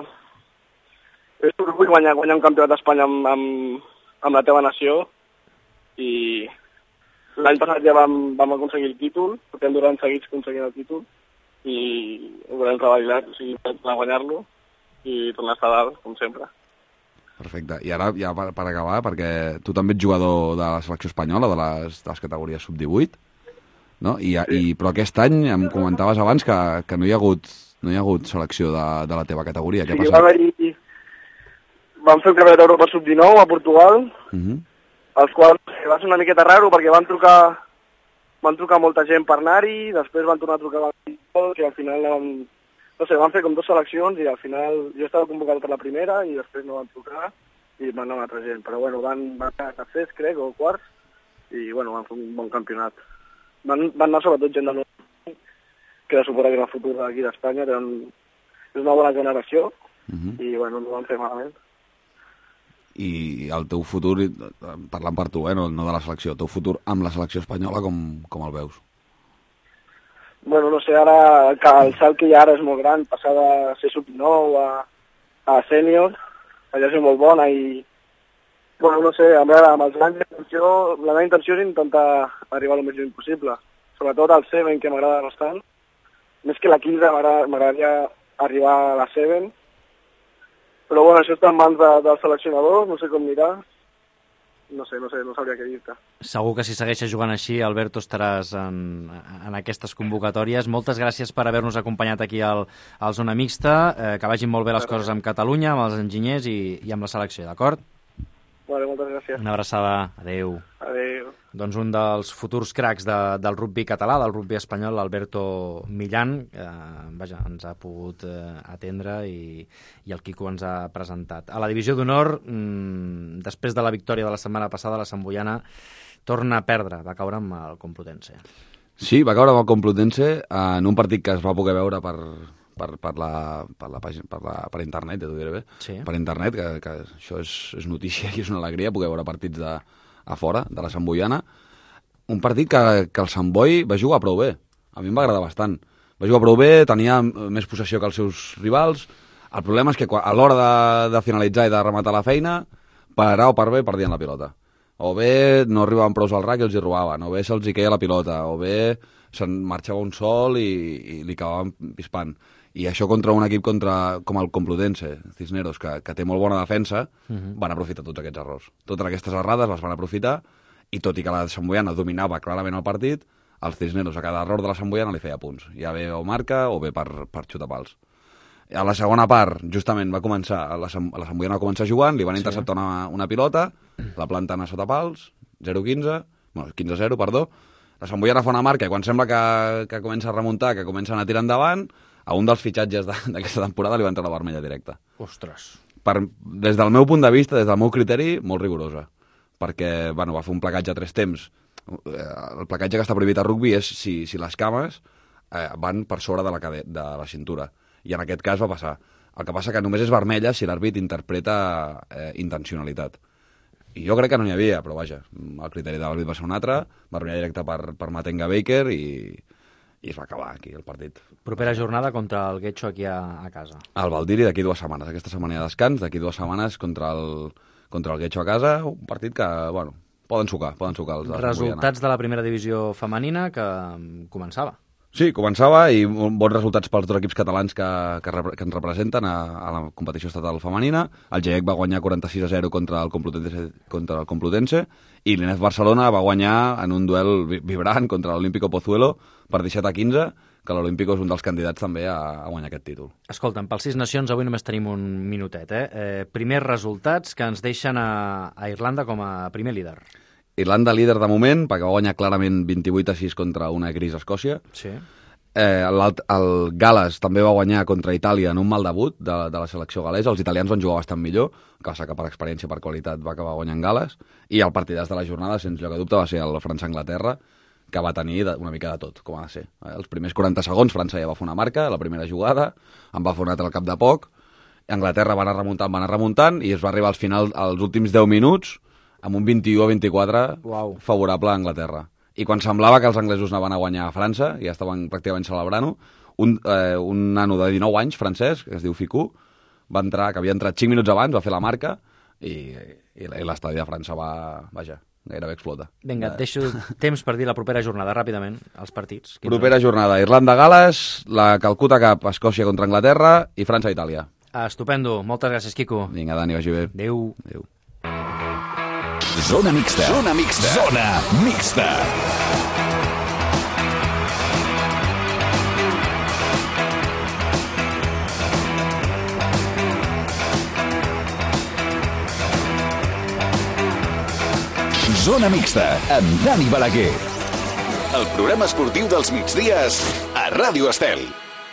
és un orgull guanyar, guanyar un campionat d'Espanya amb, amb, amb la teva nació. I l'any passat ja vam, vam aconseguir el títol, portem durant seguits aconseguint el títol, i ho volem treballar, o sigui, per guanyar-lo i tornar a estar dalt, com sempre. Perfecte. I ara, ja per, per acabar, perquè tu també ets jugador de la selecció espanyola, de les, de les categories sub divuit, no? I, sí. i, però aquest any em comentaves abans que, que no, hi ha hagut, no hi ha hagut selecció de, de la teva categoria. Què sí, ha passat? Va haver-hi... Vam fer el Campionat d'Europa sub dinou a Portugal, uh -huh. els quals va ser una miqueta raro perquè van trucar, van trucar molta gent per anar-hi, després van tornar a trucar que al final vam... No sé, van fer com dues seleccions i al final jo estava convocat per la primera i després no van trucar i van anar una altra gent. Però bueno, van, van anar a tercers, crec, o quarts, i bueno, van fer un bon campionat. Van, van anar sobretot gent de nou, que suposa que és el futur d'aquí d'Espanya, és una bona generació, uh-huh. i bueno, no van fer malament. I el teu futur, parlant per tu, eh, no, no de la selecció, el teu futur amb la selecció espanyola, com, com el veus? Bueno, no sé, ara el salt que hi ha ara és molt gran, passar de ser sub dinou a, a sènior, allò és molt bona i, bueno, no sé, amb, amb els anys d'intenció, la meva intenció és intentar arribar el més lluny possible, sobretot al Seven, que m'agrada bastant, més que la quinze m'agradaria arribar a la Seven, però bueno, això està en mans de, del seleccionador, no sé com anirà, no sé, no sé, no sabria què dir-te. Segur que si segueixes jugant així, Alberto, estaràs en, en aquestes convocatòries. Moltes gràcies per haver-nos acompanyat aquí al, al Zona Mixta, eh, que vagin molt bé les coses amb Catalunya, amb els enginyers i, i amb la selecció, d'acord? Vale, moltes gràcies. Una abraçada, adeu. Adeu. doncs un dels futurs cracs de, del rugby català, del rugby espanyol, Alberto Millán, eh, vaja, ens ha pogut eh, atendre i, i el Quico ens ha presentat. A la divisió d'honor, mmm, després de la victòria de la setmana passada, la Santboiana torna a perdre, va caure amb el Complutense. Sí, va caure amb el Complutense en un partit que es va poder veure per, per, per, la, per, la pàgina, per, la, per internet, ja t'ho diré bé, sí. per internet, que, que això és, és notícia i és una alegria poder veure partits de, a fora, de la Santboiana. Un partit que, que el Sant Boi va jugar prou bé, a mi em va agradar bastant. Va jugar prou bé, tenia més possessió que els seus rivals. El problema és que a l'hora de, de finalitzar i de rematar la feina, per A o per B perdien la pilota. O bé no arribaven prous al rac i els hi robaven, o bé se'ls hi queia la pilota, o bé se'n marxava un sol i, i li acabaven pispant. I això contra un equip contra, com el Complutense, Cisneros, que, que té molt bona defensa, uh-huh. van aprofitar tots aquests errors. Totes aquestes errades les van aprofitar, i tot i que la Santboiana dominava clarament el partit, els Cisneros a cada error de la Santboiana li feia punts. Ja bé o marca o bé per, per xutar pals. A la segona part, justament, va començar, la, la Santboiana va començar jugant, li van interceptar sí. una, una pilota, la planten a sota pals, zero quinze, bueno, quinze zero, perdó. La Santboiana fa una marca i quan sembla que, que comença a remuntar, que comença a anar tirant endavant, a un dels fitxatges d'aquesta de, temporada li van treure la vermella directa. Ostres. Per, des del meu punt de vista, des del meu criteri, molt rigorosa. Perquè, bueno, va fer un placatge a tres temps. El placatge que està prohibit a rugby és si, si les cames eh, van per sobre de la, cade de la cintura. I en aquest cas va passar. El que passa que només és vermella si l'àrbit interpreta eh, intencionalitat. I jo crec que no n'hi havia, però vaja, el criteri de l'àrbit va ser un altre, vermella directa per, per Matenga Baker i, i es va acabar aquí el partit. Propera jornada contra el Getxo aquí a, a casa. El Valdiri d'aquí dues setmanes. Aquesta setmana de descans, d'aquí dues setmanes contra el, contra el Getxo a casa, un partit que, bueno, poden sucar, poden sucar els resultats de la primera divisió femenina que començava. Sí, començava i bons resultats pels dos equips catalans que, que, que ens representen a, a la competició estatal femenina. El G E C va guanyar quaranta-sis a zero contra el Complutense, contra el Complutense i l'I N E F Barcelona va guanyar en un duel vibrant contra l'Olímpico Pozuelo per disset a quinze, que l'Olímpico és un dels candidats també a, a guanyar aquest títol. Escolta'm, pels Sis Nacions avui només tenim un minutet. Eh? Eh, primers resultats que ens deixen a, a Irlanda com a primer líder. Irlanda líder de moment, perquè va guanyar clarament vint-i-vuit a sis contra una gris Escòcia. Sí. Eh, el, el Gal·les també va guanyar contra Itàlia en un mal debut de, de la selecció gal·lesa. Els italians van jugar bastant millor, que va ser que per experiència i per qualitat va acabar guanyant Gal·les. I el partidàs de la jornada, sense lloc a dubte, va ser el França-Anglaterra, que va tenir una mica de tot, com ha de ser. Els primers quaranta segons, França ja va fer una marca, la primera jugada, en va fer una altra al cap de poc, Anglaterra va anar remuntant, va anar remuntant, i es va arribar al final, als últims deu minuts, amb un vint-i-u a vint-i-quatre wow. favorable a Anglaterra. I quan semblava que els anglesos anaven a guanyar a França, ja estaven pràcticament celebrant-ho, un, eh, un nano de dinou anys, francès, que es diu Ficou, va entrar, que havia entrat cinc minuts abans, va fer la marca, i, i l'estadi de França va, vaja, gairebé explota. Vinga, et deixo temps per dir la propera jornada, ràpidament, els partits. Quins propera jornada, Irlanda-Gal·les, la Calcuta Cup, Escòcia contra Anglaterra i França-Itàlia. Estupendo, moltes gràcies, Quico. Vinga, Dani, vagi bé. Adéu. Adéu. Zona mixta. Zona mixta. Zona mixta. Zona mixta amb Dani Balaguer. El programa esportiu dels migdies a Ràdio Estel.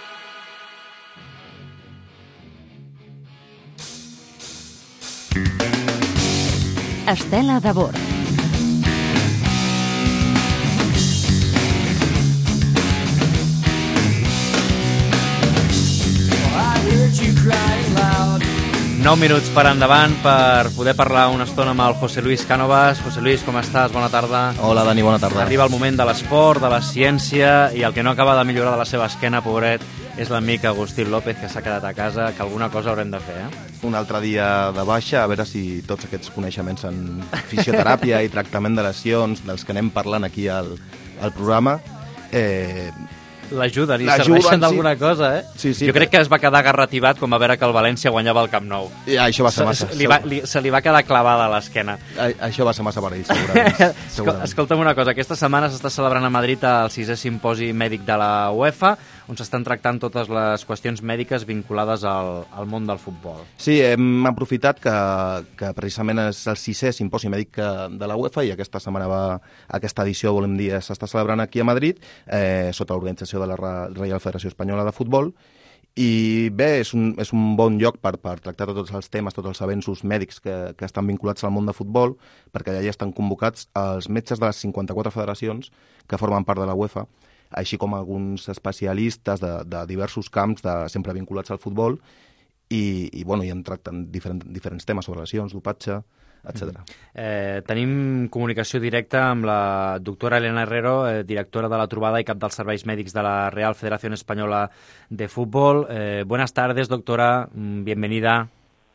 Estela de bord. Nou minuts per endavant per poder parlar una estona amb el José Luis Cánovas. José Luis, com estàs? Bona tarda. Hola, Dani, bona tarda. Arriba el moment de l'esport, de la ciència, i el que no acaba de millorar de la seva esquena, pobret, és l'amic Agustí López, que s'ha quedat a casa, que alguna cosa haurem de fer, eh? Un altre dia de baixa, a veure si tots aquests coneixements en fisioteràpia i tractament de lesions, dels que anem parlant aquí al, al programa, eh, l'ajuden i serveixen d'alguna sí. cosa, eh? Sí, sí, jo crec que es va quedar garrativat com a veure que el València guanyava el Camp Nou. I això va ser massa. Se, li va, li, se li va quedar clavada a l'esquena. Això va ser massa per ell, segurament. segurament. Escolta'm una cosa, aquesta setmana s'està celebrant a Madrid el sisè simposi mèdic de la UEFA, on s'estan tractant totes les qüestions mèdiques vinculades al, al món del futbol. Sí, hem aprofitat que, que precisament és el sisè simposi mèdic de la UEFA i aquesta setmana va, aquesta edició, volem dir, s'està celebrant aquí a Madrid, eh, sota l'organització de la Reial Federació Espanyola de Futbol. I bé, és un, és un bon lloc per, per tractar tots els temes, tots els avenços mèdics que, que estan vinculats al món de futbol, perquè allà estan convocats els metges de les cinquanta-quatre federacions que formen part de la UEFA, així com alguns especialistes de, de diversos camps de, sempre vinculats al futbol, i, i, bueno, i en tracten diferent, diferents temes sobre lesions, dopatge, etcètera. Eh, tenim comunicació directa amb la doctora Elena Herrero, eh, directora de la trobada i cap dels serveis mèdics de la Real Federación Española de Fútbol. Eh, buenas tardes, doctora. Bienvenida.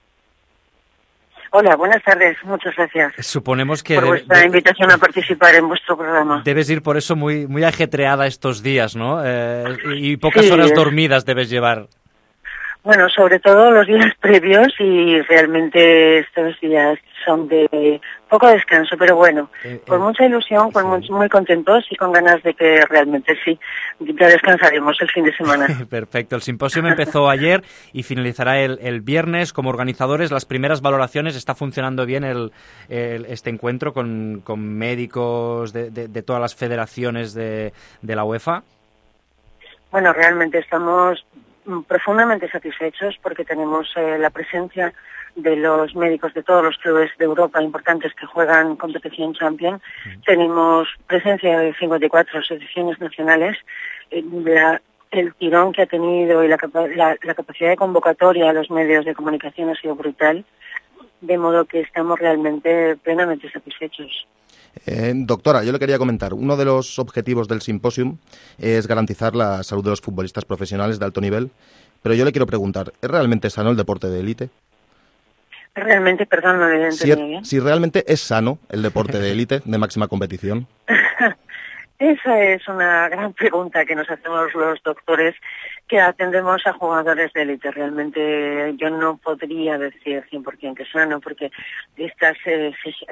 Hola, buenas tardes. Muchas gracias. Suponemos que por de, vuestra de, invitación a participar en vuestro programa. Debes ir por eso muy, muy ajetreada estos días, ¿no? Eh, y pocas sí, horas es... dormidas debes llevar. Bueno, sobre todo los días previos y realmente estos días son de poco descanso, pero bueno, eh, con eh, mucha ilusión, con sí. muy, muy contentos y con ganas de que realmente sí, ya descansaremos el fin de semana. Perfecto, el simposio empezó ayer y finalizará el, el viernes. Como organizadores, las primeras valoraciones, ¿está funcionando bien el, el, este encuentro con, con médicos de, de, de todas las federaciones de, de la UEFA? Bueno, realmente estamos profundamente satisfechos porque tenemos eh, la presencia de los médicos de todos los clubes de Europa importantes que juegan competición Champions. Mm. Tenemos presencia de cincuenta y cuatro selecciones nacionales. Eh, la, el tirón que ha tenido y la, la, la capacidad de convocatoria a los medios de comunicación ha sido brutal, de modo que estamos realmente plenamente satisfechos. Eh, doctora, yo le quería comentar, uno de los objetivos del simposium es garantizar la salud de los futbolistas profesionales de alto nivel, pero yo le quiero preguntar, ¿es realmente sano el deporte de élite? Realmente, perdón, no le he entendido si, bien. Si realmente es sano el deporte de élite, de máxima competición. Esa es una gran pregunta que nos hacemos los doctores que atendemos a jugadores de élite. Realmente yo no podría decir cien por ciento que es sano, porque estas... Eh,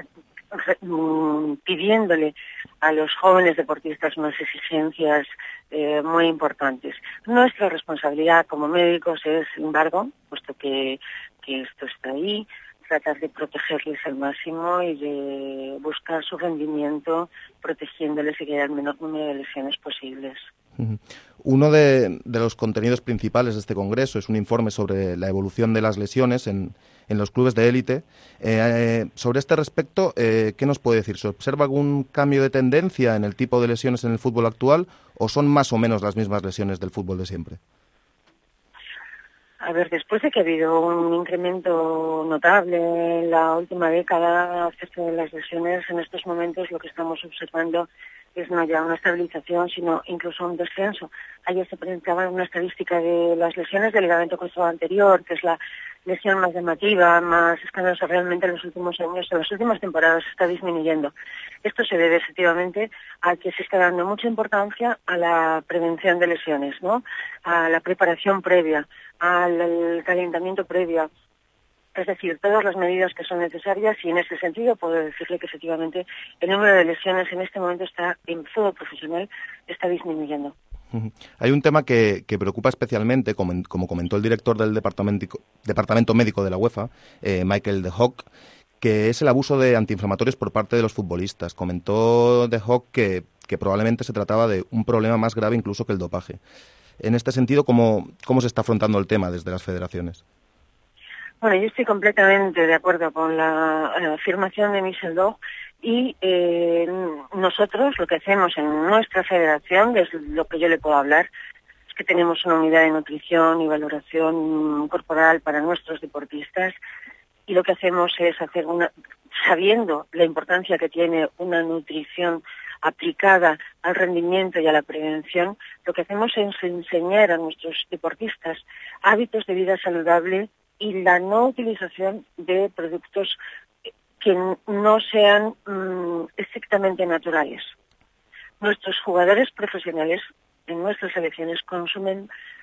pidiéndole a los jóvenes deportistas unas exigencias eh, muy importantes. Nuestra responsabilidad como médicos es, sin embargo, puesto que, que esto está ahí, tratar de protegerles al máximo y de buscar su rendimiento, protegiéndoles y que haya el menor número de lesiones posibles. Uno de, de los contenidos principales de este congreso es un informe sobre la evolución de las lesiones en, en los clubes de élite. Eh, eh, sobre este respecto, eh, ¿qué nos puede decir? ¿Se observa algún cambio de tendencia en el tipo de lesiones en el fútbol actual o son más o menos las mismas lesiones del fútbol de siempre? A ver, después de que ha habido un incremento notable en la última década acerca de las lesiones, en estos momentos lo que estamos observando es no ya una estabilización, sino incluso un descenso. Ayer se presentaba una estadística de las lesiones del ligamento cruzado anterior, que es la lesión más llamativa, más escandalosa realmente en los últimos años, en las últimas temporadas está disminuyendo. Esto se debe efectivamente a que se está dando mucha importancia a la prevención de lesiones, ¿no? A la preparación previa, al calentamiento previo. Es decir, todas las medidas que son necesarias y en ese sentido puedo decirle que efectivamente el número de lesiones en este momento está en fútbol profesional está disminuyendo. Hay un tema que, que preocupa especialmente, como, como comentó el director del departamento, departamento médico de la UEFA, eh, Michael De Hock, que es el abuso de antiinflamatorios por parte de los futbolistas. Comentó De Hock que, que probablemente se trataba de un problema más grave incluso que el dopaje. En este sentido, ¿cómo, cómo se está afrontando el tema desde las federaciones? Bueno, yo estoy completamente de acuerdo con la, la afirmación de Michel Dog y eh, nosotros lo que hacemos en nuestra federación, desde lo que yo le puedo hablar, es que tenemos una unidad de nutrición y valoración corporal para nuestros deportistas y lo que hacemos es hacer una, sabiendo la importancia que tiene una nutrición aplicada al rendimiento y a la prevención, lo que hacemos es enseñar a nuestros deportistas hábitos de vida saludable y la no utilización de productos que no sean mmm, estrictamente naturales. Nuestros jugadores profesionales en nuestras selecciones consumen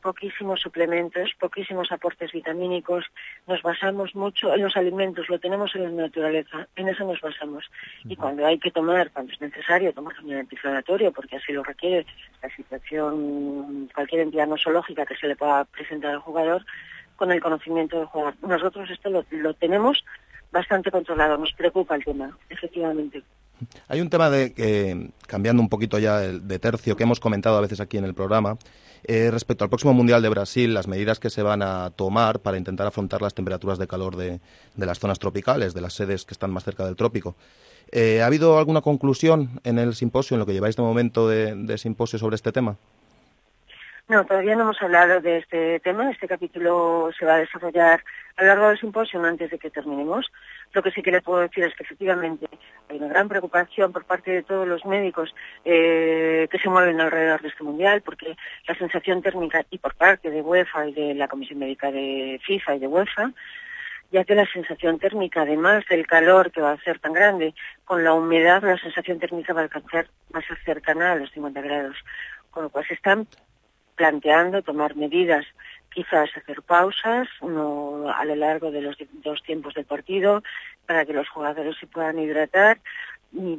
poquísimos suplementos, poquísimos aportes vitamínicos, nos basamos mucho en los alimentos, lo tenemos en la naturaleza, en eso nos basamos. Y cuando hay que tomar, cuando es necesario tomar un antiinflamatorio, porque así lo requiere la situación, cualquier entidad nosológica que se le pueda presentar al jugador, con el conocimiento del jugador. Nosotros esto lo, lo tenemos bastante controlado, nos preocupa el tema, efectivamente. Hay un tema de que, cambiando un poquito ya de tercio, que hemos comentado a veces aquí en el programa, eh, respecto al próximo Mundial de Brasil, las medidas que se van a tomar para intentar afrontar las temperaturas de calor de, de las zonas tropicales, de las sedes que están más cerca del trópico. Eh, ¿Ha habido alguna conclusión en el simposio, en lo que lleváis de momento de, de simposio sobre este tema? No, todavía no hemos hablado de este tema. Este capítulo se va a desarrollar a lo largo del simposio antes de que terminemos. Lo que sí que le puedo decir es que efectivamente hay una gran preocupación por parte de todos los médicos eh, que se mueven alrededor de este mundial, porque la sensación térmica, y por parte de UEFA y de la Comisión Médica de FIFA y de UEFA, ya que la sensación térmica, además del calor que va a ser tan grande, con la humedad la sensación térmica va a alcanzar, va a ser cercana a los cincuenta grados. Con lo cual se están planteando tomar medidas, quizás hacer pausas no, a lo largo de los dos tiempos del partido para que los jugadores se puedan hidratar. Y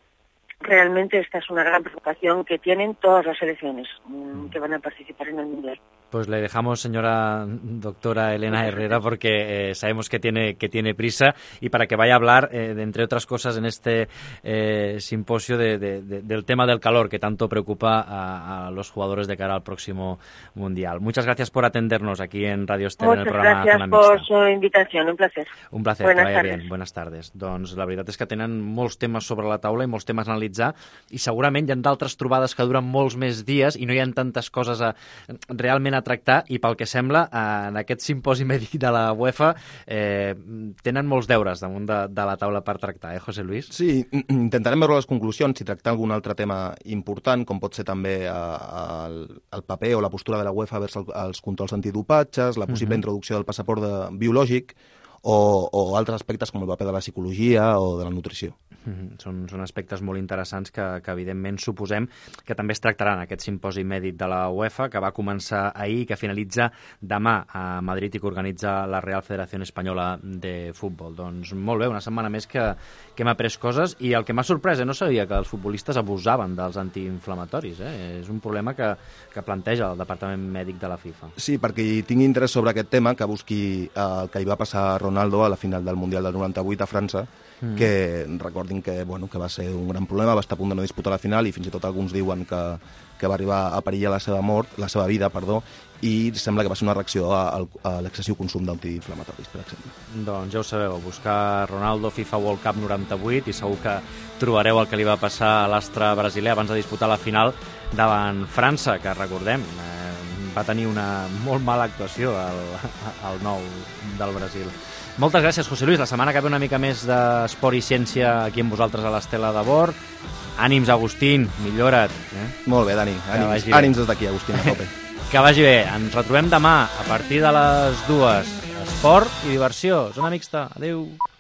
realmente esta es una gran preocupación que tienen todas las selecciones mmm, que van a participar en el Mundial. Pues le dejamos, señora doctora Elena Herrera, porque eh, sabemos que tiene que tiene prisa y para que vaya a hablar, eh, de, entre otras cosas, en este eh, simposio de, de, de, del tema del calor que tanto preocupa a, a los jugadores de cara al próximo Mundial. Muchas gracias por atendernos aquí en Radio Estéreo, en el programa Zona Mixta. Muchas gracias por su invitación, un placer. Un placer, Buenas que vaya tardes. bien. Buenas tardes. Doncs la veritat és que tenen molts temes sobre la taula i molts temes a analitzar i segurament hi ha d'altres trobades que duren molts més dies i no hi ha tantes coses a, realment a tractar i pel que sembla en aquest simposi mèdic de la UEFA eh, tenen molts deures damunt de, de la taula per tractar, eh, José Luis? Sí, intentarem veure les conclusions i tractar algun altre tema important, com pot ser també el, el paper o la postura de la UEFA vers el, els controls antidopatges, la possible uh-huh. introducció del passaport de, biològic o, o altres aspectes com el paper de la psicologia o de la nutrició. Mm-hmm. Són, són aspectes molt interessants que, que evidentment suposem que també es tractaran en aquest simposi mèdic de la UEFA que va començar ahir i que finalitza demà a Madrid i que organitza la Real Federación Española de Futbol. Doncs molt bé, una setmana més que, que hem après coses i el que m'ha sorprès, eh, no sabia que els futbolistes abusaven dels antiinflamatoris, eh? És un problema que, que planteja el Departament Mèdic de la FIFA. Sí, perquè hi tingui interès sobre aquest tema, que busqui eh, el que hi va passar a Ronaldo a la final del Mundial del noranta-vuit a França, mm. que recordin que, bueno, que va ser un gran problema, va estar a punt de no disputar la final i fins i tot alguns diuen que, que va arribar a perillar la seva mort, la seva vida, perdó, i sembla que va ser una reacció a, a l'excessiu consum d'antiinflamatoris, per exemple. Doncs ja ho sabeu, buscar Ronaldo FIFA World Cup noranta-vuit i segur que trobareu el que li va passar a l'astre brasiler abans de disputar la final davant França, que recordem, eh, va tenir una molt mala actuació al, al nou del Brasil. Moltes gràcies, José Luis. La setmana que ve una mica més d'esport i ciència aquí amb vosaltres a l'Estela de Bord. Ànims, Agustín, millora't. Eh? Molt bé, Dani. Ànims, ànims des d'aquí, Agustín, a tope. Que vagi bé. Ens retrobem demà a partir de les dues. Esport i diversió. Zona Mixta. Adéu.